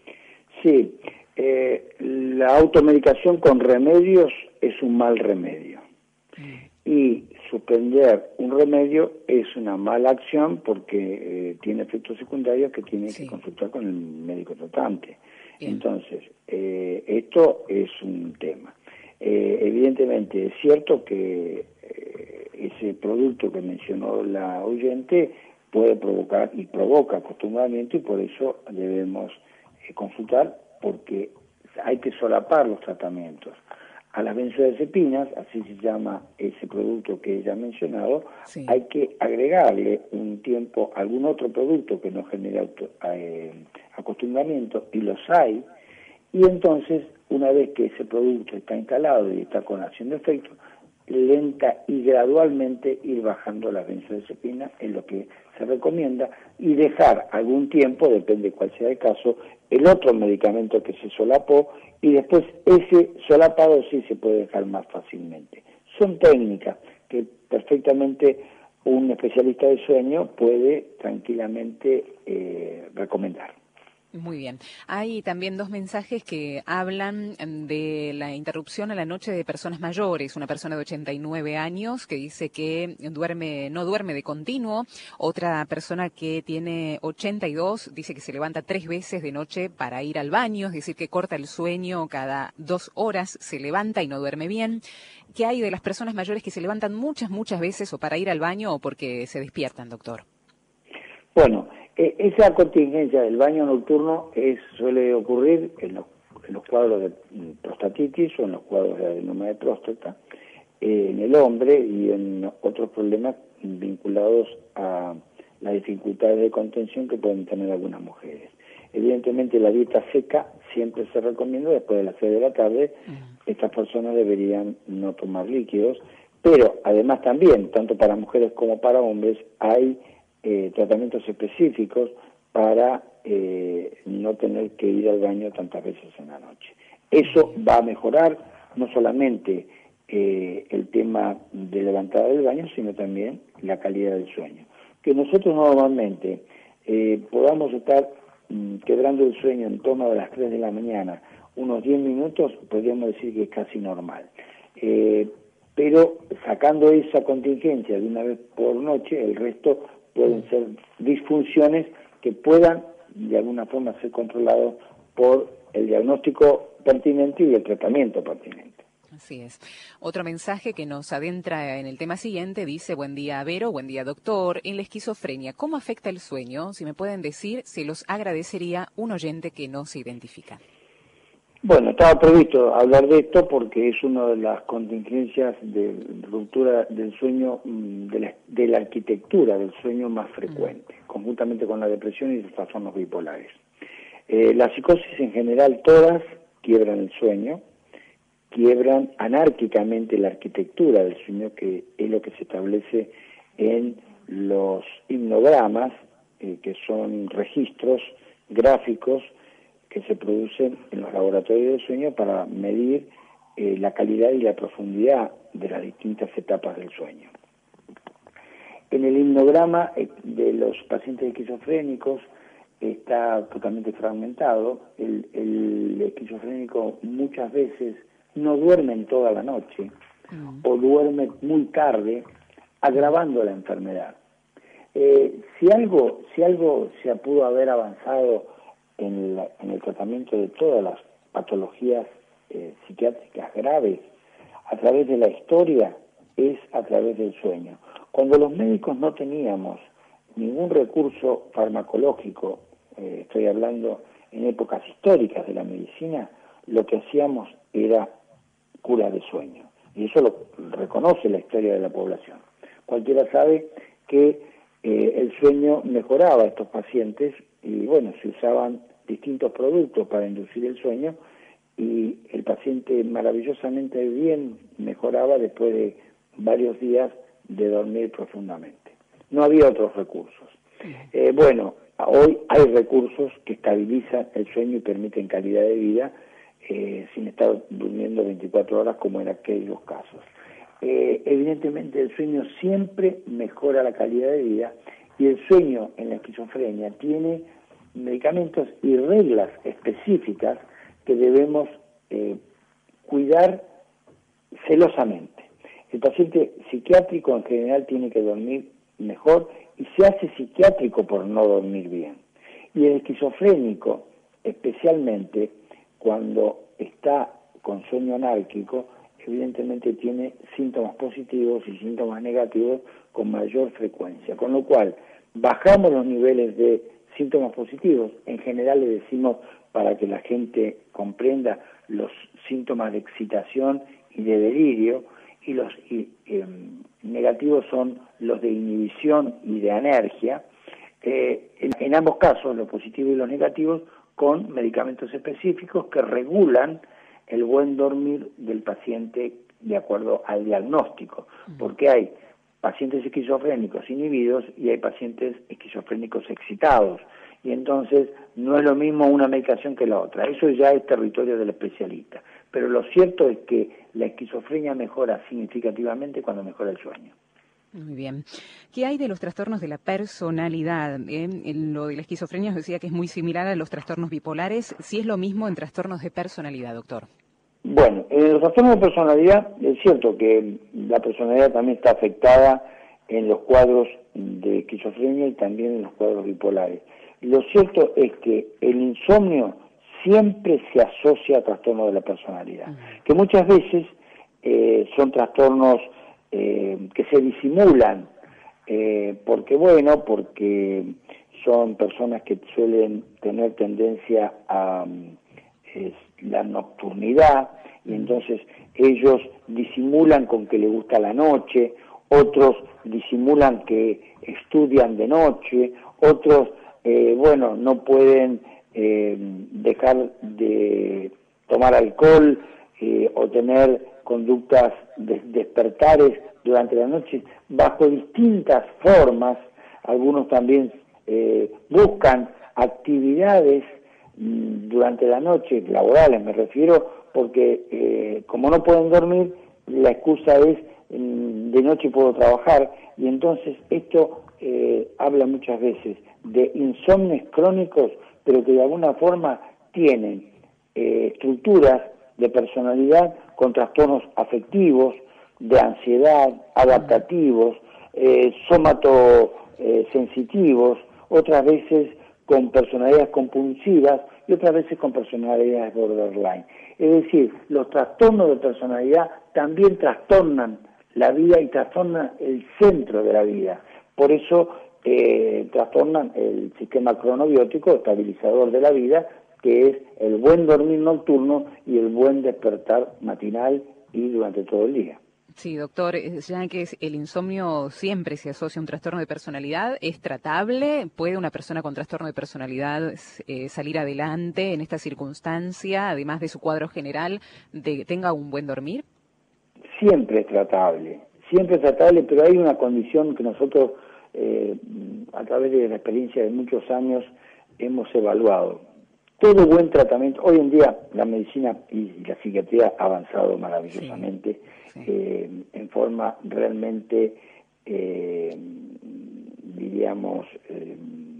Sí, eh, la automedicación con remedios es un mal remedio. Mm. Y suspender un remedio es una mala acción porque eh, tiene efectos secundarios que tiene sí. que consultar con el médico tratante. Bien. Entonces, eh, esto es un tema. Eh, evidentemente es cierto que eh, ese producto que mencionó la oyente puede provocar y provoca acostumbramiento y por eso debemos eh, consultar porque hay que solapar los tratamientos. A las benzodiazepinas, así se llama ese producto que ella ha mencionado, sí. hay que agregarle un tiempo algún otro producto que no genere auto, eh, acostumbramiento y los hay, y entonces una vez que ese producto está instalado y está con acción de efecto, lenta y gradualmente ir bajando las benzodiazepinas es lo que se recomienda y dejar algún tiempo, depende cuál sea el caso, el otro medicamento que se solapó y después ese solapado sí se puede dejar más fácilmente. Son técnicas que perfectamente un especialista del sueño puede tranquilamente eh, recomendar. Muy bien. Hay también dos mensajes que hablan de la interrupción a la noche de personas mayores. Una persona de ochenta y nueve años que dice que duerme, no duerme de continuo. Otra persona que tiene ochenta y dos dice que se levanta tres veces de noche para ir al baño, es decir, que corta el sueño cada dos horas, se levanta y no duerme bien. ¿Qué hay de las personas mayores que se levantan muchas, muchas veces o para ir al baño o porque se despiertan, doctor? Bueno, esa contingencia del baño nocturno es, suele ocurrir en los, en los cuadros de prostatitis o en los cuadros de adenoma de próstata, eh, en el hombre y en otros problemas vinculados a las dificultades de contención que pueden tener algunas mujeres. Evidentemente la dieta seca siempre se recomienda después de las seis de la tarde. Uh-huh. Estas personas deberían no tomar líquidos, pero además también, tanto para mujeres como para hombres, hay Eh, tratamientos específicos para eh, no tener que ir al baño tantas veces en la noche. Eso va a mejorar no solamente eh, el tema de levantada del baño, sino también la calidad del sueño. Que nosotros normalmente eh, podamos estar mm, quebrando el sueño en torno a las tres de la mañana, unos diez minutos, podríamos decir que es casi normal. Eh, pero sacando esa contingencia de una vez por noche, el resto pueden ser disfunciones que puedan de alguna forma ser controlados por el diagnóstico pertinente y el tratamiento pertinente. Así es. Otro mensaje que nos adentra en el tema siguiente dice: buen día, Vero, buen día, doctor. En la esquizofrenia, ¿cómo afecta el sueño? Si me pueden decir, se los agradecería. Un oyente que no se identifica. Bueno, estaba previsto hablar de esto porque es una de las contingencias de ruptura del sueño, de la, de la arquitectura del sueño más frecuente, mm. conjuntamente con la depresión y los trastornos bipolares. Eh, la psicosis en general, todas quiebran el sueño, quiebran anárquicamente la arquitectura del sueño, que es lo que se establece en los himnogramas, eh, que son registros gráficos que se producen en los laboratorios del sueño para medir eh, la calidad y la profundidad de las distintas etapas del sueño. En el himnograma eh, de los pacientes esquizofrénicos está totalmente fragmentado. El, el esquizofrénico muchas veces no duerme en toda la noche mm. o duerme muy tarde, agravando la enfermedad. Eh, si algo, si algo se pudo haber avanzado En, la, en el tratamiento de todas las patologías eh, psiquiátricas graves a través de la historia, es a través del sueño. Cuando los médicos no teníamos ningún recurso farmacológico, eh, estoy hablando en épocas históricas de la medicina, lo que hacíamos era cura de sueño, y eso lo reconoce la historia de la población. Cualquiera sabe que eh, el sueño mejoraba a estos pacientes, y bueno, se usaban distintos productos para inducir el sueño y el paciente maravillosamente bien mejoraba después de varios días de dormir profundamente. No había otros recursos. Eh, bueno, hoy hay recursos que estabilizan el sueño y permiten calidad de vida eh, sin estar durmiendo veinticuatro horas como en aquellos casos. Eh, evidentemente el sueño siempre mejora la calidad de vida, y el sueño en la esquizofrenia tiene medicamentos y reglas específicas que debemos eh, cuidar celosamente. El paciente psiquiátrico en general tiene que dormir mejor y se hace psiquiátrico por no dormir bien. Y el esquizofrénico, especialmente cuando está con sueño anárquico, evidentemente tiene síntomas positivos y síntomas negativos con mayor frecuencia, con lo cual bajamos los niveles de síntomas positivos. En general le decimos, para que la gente comprenda, los síntomas de excitación y de delirio, y los y, eh, negativos son los de inhibición y de anergia. Eh, en, en ambos casos, los positivos y los negativos, con medicamentos específicos que regulan el buen dormir del paciente de acuerdo al diagnóstico, porque hay pacientes esquizofrénicos inhibidos y hay pacientes esquizofrénicos excitados, y entonces no es lo mismo una medicación que la otra. Eso ya es territorio del especialista, pero lo cierto es que la esquizofrenia mejora significativamente cuando mejora el sueño. Muy bien. ¿Qué hay de los trastornos de la personalidad? Eh, lo de la esquizofrenia os decía que es muy similar a los trastornos bipolares. ¿Sí es lo mismo en trastornos de personalidad, doctor? Bueno, en los trastornos de personalidad es cierto que la personalidad también está afectada en los cuadros de esquizofrenia y también en los cuadros bipolares. Lo cierto es que el insomnio siempre se asocia a trastornos de la personalidad, uh-huh. que muchas veces eh, son trastornos eh, que se disimulan, eh, porque bueno, porque son personas que suelen tener tendencia a eh, la nocturnidad, y entonces ellos disimulan con que les gusta la noche, otros disimulan que estudian de noche, otros, eh, bueno, no pueden eh, dejar de tomar alcohol eh, o tener conductas de despertares durante la noche bajo distintas formas. Algunos también eh, buscan actividades mmm, durante la noche, laborales me refiero, porque eh, como no pueden dormir, la excusa es de noche puedo trabajar, y entonces esto eh, habla muchas veces de insomnios crónicos, pero que de alguna forma tienen eh, estructuras de personalidad con trastornos afectivos, de ansiedad, adaptativos, eh, somatosensitivos, eh, otras veces con personalidades compulsivas y otras veces con personalidades borderline. Es decir, los trastornos de personalidad también trastornan la vida y trastornan el centro de la vida. Por eso eh, trastornan el sistema cronobiótico, estabilizador de la vida, que es el buen dormir nocturno y el buen despertar matinal y durante todo el día. Sí, doctor, ya que el insomnio siempre se asocia a un trastorno de personalidad, ¿es tratable? ¿Puede una persona con trastorno de personalidad eh, salir adelante en esta circunstancia, además de su cuadro general, de que tenga un buen dormir? Siempre es tratable, siempre es tratable, pero hay una condición que nosotros, eh, a través de la experiencia de muchos años, hemos evaluado. Todo buen tratamiento, hoy en día la medicina y la psiquiatría ha avanzado maravillosamente, sí, sí. Eh, en forma realmente, eh, diríamos, eh,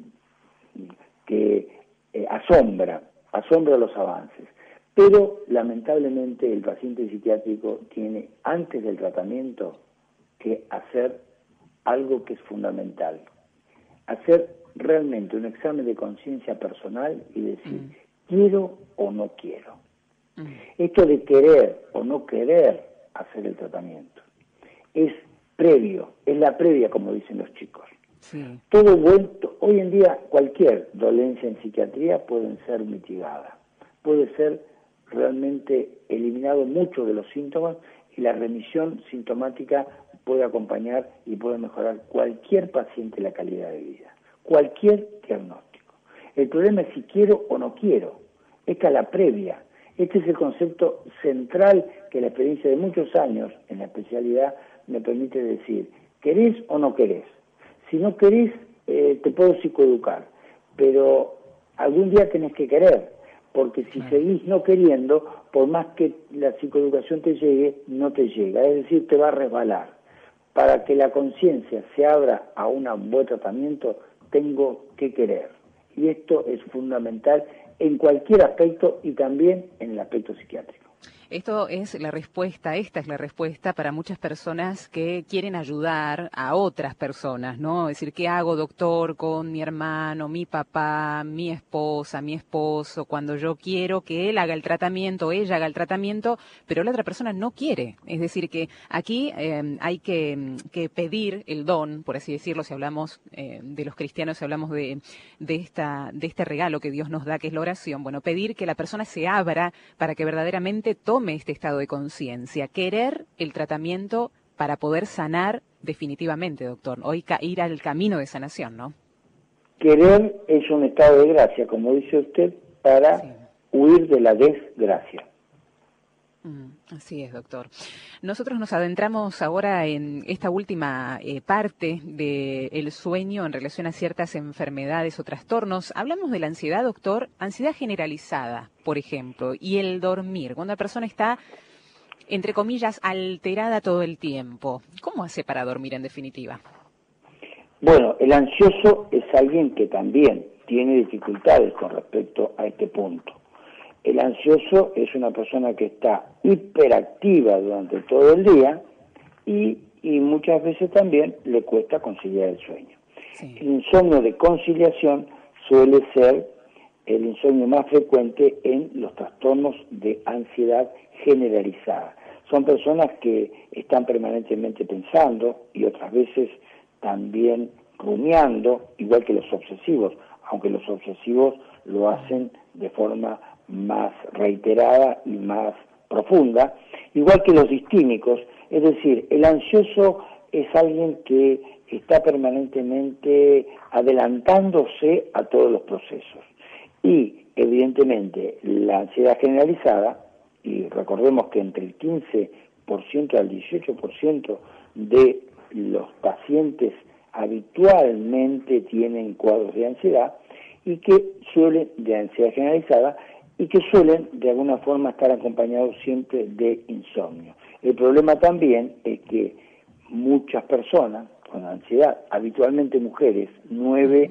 que eh, asombra, asombra los avances. Pero lamentablemente el paciente psiquiátrico tiene antes del tratamiento que hacer algo que es fundamental, hacer realmente un examen de conciencia personal y decir, mm. ¿quiero o no quiero? Mm. Esto de querer o no querer hacer el tratamiento es previo, es la previa, como dicen los chicos. Sí. Todo vuelto, hoy en día cualquier dolencia en psiquiatría puede ser mitigada, puede ser realmente eliminado muchos de los síntomas y la remisión sintomática puede acompañar y puede mejorar cualquier paciente la calidad de vida, cualquier diagnóstico. El problema es si quiero o no quiero. Esta es la previa. Este es el concepto central que la experiencia de muchos años en la especialidad me permite decir, ¿querés o no querés? Si no querés, eh, te puedo psicoeducar, pero algún día tenés que querer, porque si seguís no queriendo, por más que la psicoeducación te llegue, no te llega, es decir, te va a resbalar. Para que la conciencia se abra a un buen tratamiento, tengo que querer. Y esto es fundamental en cualquier aspecto y también en el aspecto psiquiátrico. Esto es la respuesta, esta es la respuesta para muchas personas que quieren ayudar a otras personas, ¿no? Es decir, ¿qué hago, doctor, con mi hermano, mi papá, mi esposa, mi esposo, cuando yo quiero que él haga el tratamiento, ella haga el tratamiento, pero la otra persona no quiere? Es decir, que aquí eh, hay que, que pedir el don, por así decirlo, si hablamos eh, de los cristianos, si hablamos de, de, esta, de este regalo que Dios nos da, que es la oración, bueno, pedir que la persona se abra para que verdaderamente tome Tome este estado de conciencia, querer el tratamiento para poder sanar definitivamente, doctor. Hoy ca- ir al camino de sanación, ¿no? Querer es un estado de gracia, como dice usted, para sí. huir de la desgracia. Mm, así es, doctor. Nosotros nos adentramos ahora en esta última eh, parte del sueño en relación a ciertas enfermedades o trastornos. Hablamos de la ansiedad, doctor, ansiedad generalizada, por ejemplo, y el dormir. Cuando la persona está entre comillas, alterada todo el tiempo. ¿Cómo hace para dormir en definitiva? Bueno, el ansioso es alguien que también tiene dificultades con respecto a este punto. El ansioso es una persona que está hiperactiva durante todo el día y, y muchas veces también le cuesta conciliar el sueño. Sí. El insomnio de conciliación suele ser el insomnio más frecuente en los trastornos de ansiedad generalizada. Son personas que están permanentemente pensando y otras veces también rumiando, igual que los obsesivos, aunque los obsesivos lo hacen de forma más reiterada y más profunda, igual que los distímicos. Es decir, el ansioso es alguien que está permanentemente adelantándose a todos los procesos. Y, evidentemente, la ansiedad generalizada, y recordemos que entre el quince por ciento al dieciocho por ciento de los pacientes habitualmente tienen cuadros de ansiedad, y que suelen, de ansiedad generalizada, y que suelen de alguna forma estar acompañados siempre de insomnio. El problema también es que muchas personas con ansiedad, habitualmente mujeres, nueve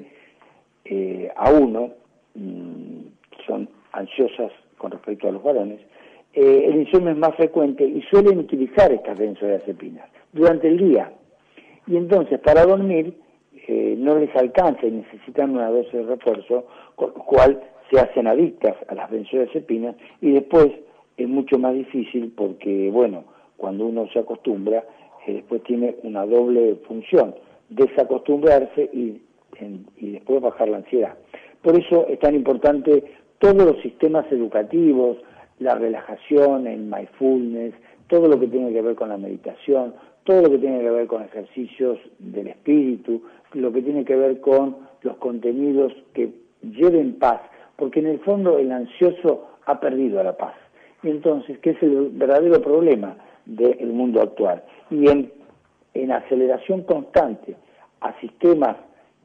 eh, a uno, mmm, son ansiosas con respecto a los varones, eh, el insomnio es más frecuente y suelen utilizar estas benzodiazepinas durante el día. Y entonces para dormir eh, no les alcanza y necesitan una dosis de refuerzo, con lo cual se hacen adictas a las benzodiazepinas y después es mucho más difícil porque, bueno, cuando uno se acostumbra, eh, después tiene una doble función, desacostumbrarse y, en, y después bajar la ansiedad. Por eso es tan importante todos los sistemas educativos, la relajación, el mindfulness, todo lo que tiene que ver con la meditación, todo lo que tiene que ver con ejercicios del espíritu, lo que tiene que ver con los contenidos que lleven paz, porque en el fondo el ansioso ha perdido la paz. Y entonces, ¿qué es el verdadero problema del mundo actual? Y en, en aceleración constante a sistemas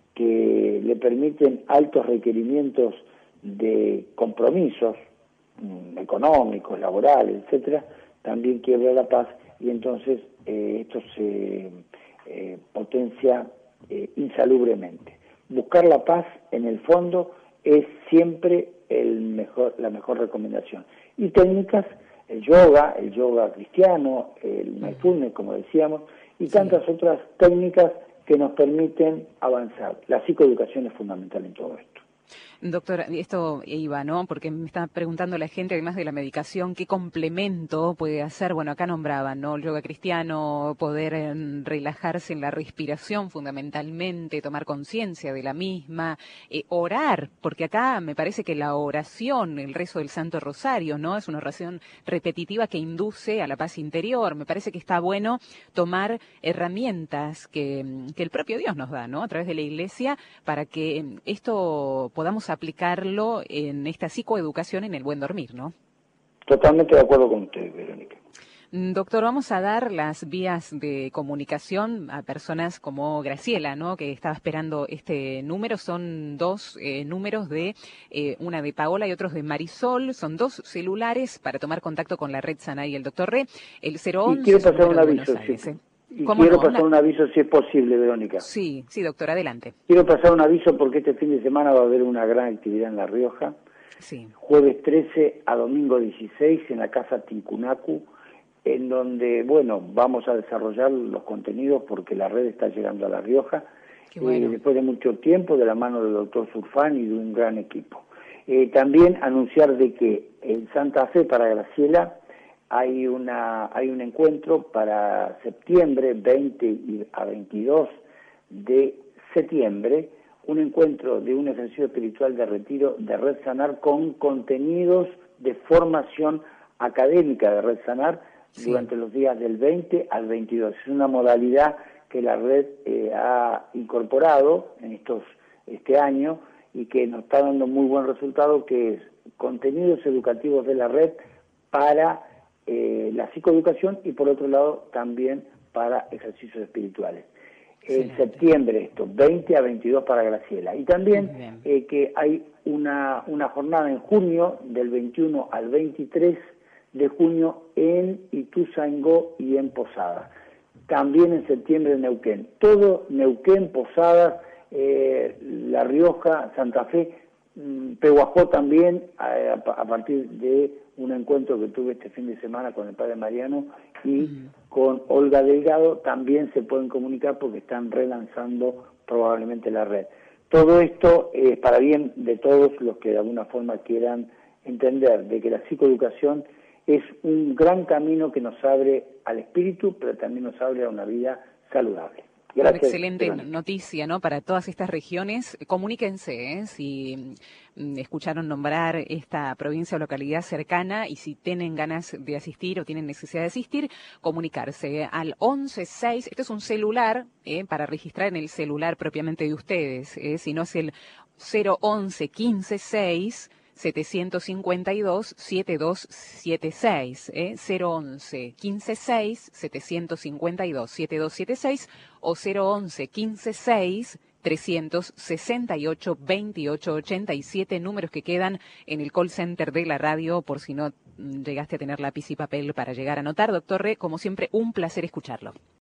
que le permiten altos requerimientos de compromisos mmm, económicos, laborales, etcétera, también quiebra la paz y entonces eh, esto se eh, potencia eh, insalubremente. Buscar la paz, en el fondo, es siempre el mejor, la mejor recomendación. Y técnicas, el yoga, el yoga cristiano, el mindfulness, como decíamos, y tantas sí. otras técnicas que nos permiten avanzar. La psicoeducación es fundamental en todo esto. Doctora, esto iba, ¿no? Porque me está preguntando la gente, además de la medicación, ¿qué complemento puede hacer? Bueno, acá nombraban, ¿no? El yoga cristiano, poder eh, relajarse en la respiración fundamentalmente, tomar conciencia de la misma, eh, orar, porque acá me parece que la oración, el rezo del Santo Rosario, ¿no? Es una oración repetitiva que induce a la paz interior. Me parece que está bueno tomar herramientas que, que el propio Dios nos da, ¿no? A través de la Iglesia, para que esto podamos aplicarlo en esta psicoeducación en el buen dormir, ¿no? Totalmente de acuerdo con usted, Verónica. Doctor, vamos a dar las vías de comunicación a personas como Graciela, ¿no? Que estaba esperando este número. Son dos eh, números de, eh, una de Paola y otros de Marisol. Son dos celulares para tomar contacto con la red Sana y el doctor Re. El cero once. Y quiero pasar un aviso, sí. ¿eh? Y quiero no? pasar un aviso si es posible, Verónica. Sí, sí, doctor, adelante. Quiero pasar un aviso porque este fin de semana va a haber una gran actividad en La Rioja. Sí. Jueves trece a domingo dieciséis en la Casa Tincunacu, en donde, bueno, vamos a desarrollar los contenidos porque la red está llegando a La Rioja. Qué bueno. eh, después de mucho tiempo, de la mano del doctor Surfán y de un gran equipo. Eh, también anunciar de que en Santa Fe, para Graciela, Hay una hay un encuentro para septiembre, veinte a veintidós de septiembre, un encuentro de un ejercicio espiritual de retiro de Red Sanar con contenidos de formación académica de Red Sanar sí. durante los días del veinte al veintidós. Es una modalidad que la red eh, ha incorporado en estos este año y que nos está dando muy buen resultado, que es contenidos educativos de la red para Eh, la psicoeducación y por otro lado también para ejercicios espirituales. En sí, septiembre esto, veinte a veintidós para Graciela. Y también eh, que hay una, una jornada en junio del veintiuno al veintitrés de junio en Ituzaingó y en Posadas. También en septiembre en Neuquén. Todo Neuquén, Posadas, eh, La Rioja, Santa Fe, mmm, Pehuajó también, a, a partir de un encuentro que tuve este fin de semana con el padre Mariano y mm. con Olga Delgado, también se pueden comunicar porque están relanzando probablemente la red. Todo esto es para bien de todos los que de alguna forma quieran entender de que la psicoeducación es un gran camino que nos abre al espíritu, pero también nos abre a una vida saludable. Gracias. Una excelente Verónica. Noticia, ¿no? Para todas estas regiones. Comuníquense, ¿eh? Si mm, escucharon nombrar esta provincia o localidad cercana y si tienen ganas de asistir o tienen necesidad de asistir, comunicarse al once seis. Este es un celular, ¿eh? Para registrar en el celular propiamente de ustedes, ¿eh? Si no es el cero once quince seis setecientos cincuenta y dos setenta y dos setenta y seis, ¿eh? cero once quince seis setecientos cincuenta y dos setenta y dos setenta y seis o cero once quince seis trescientos sesenta y ocho veintiocho ochenta y siete, números que quedan en el call center de la radio por si no llegaste a tener lápiz y papel para llegar a anotar. Doctor Re, como siempre, un placer escucharlo.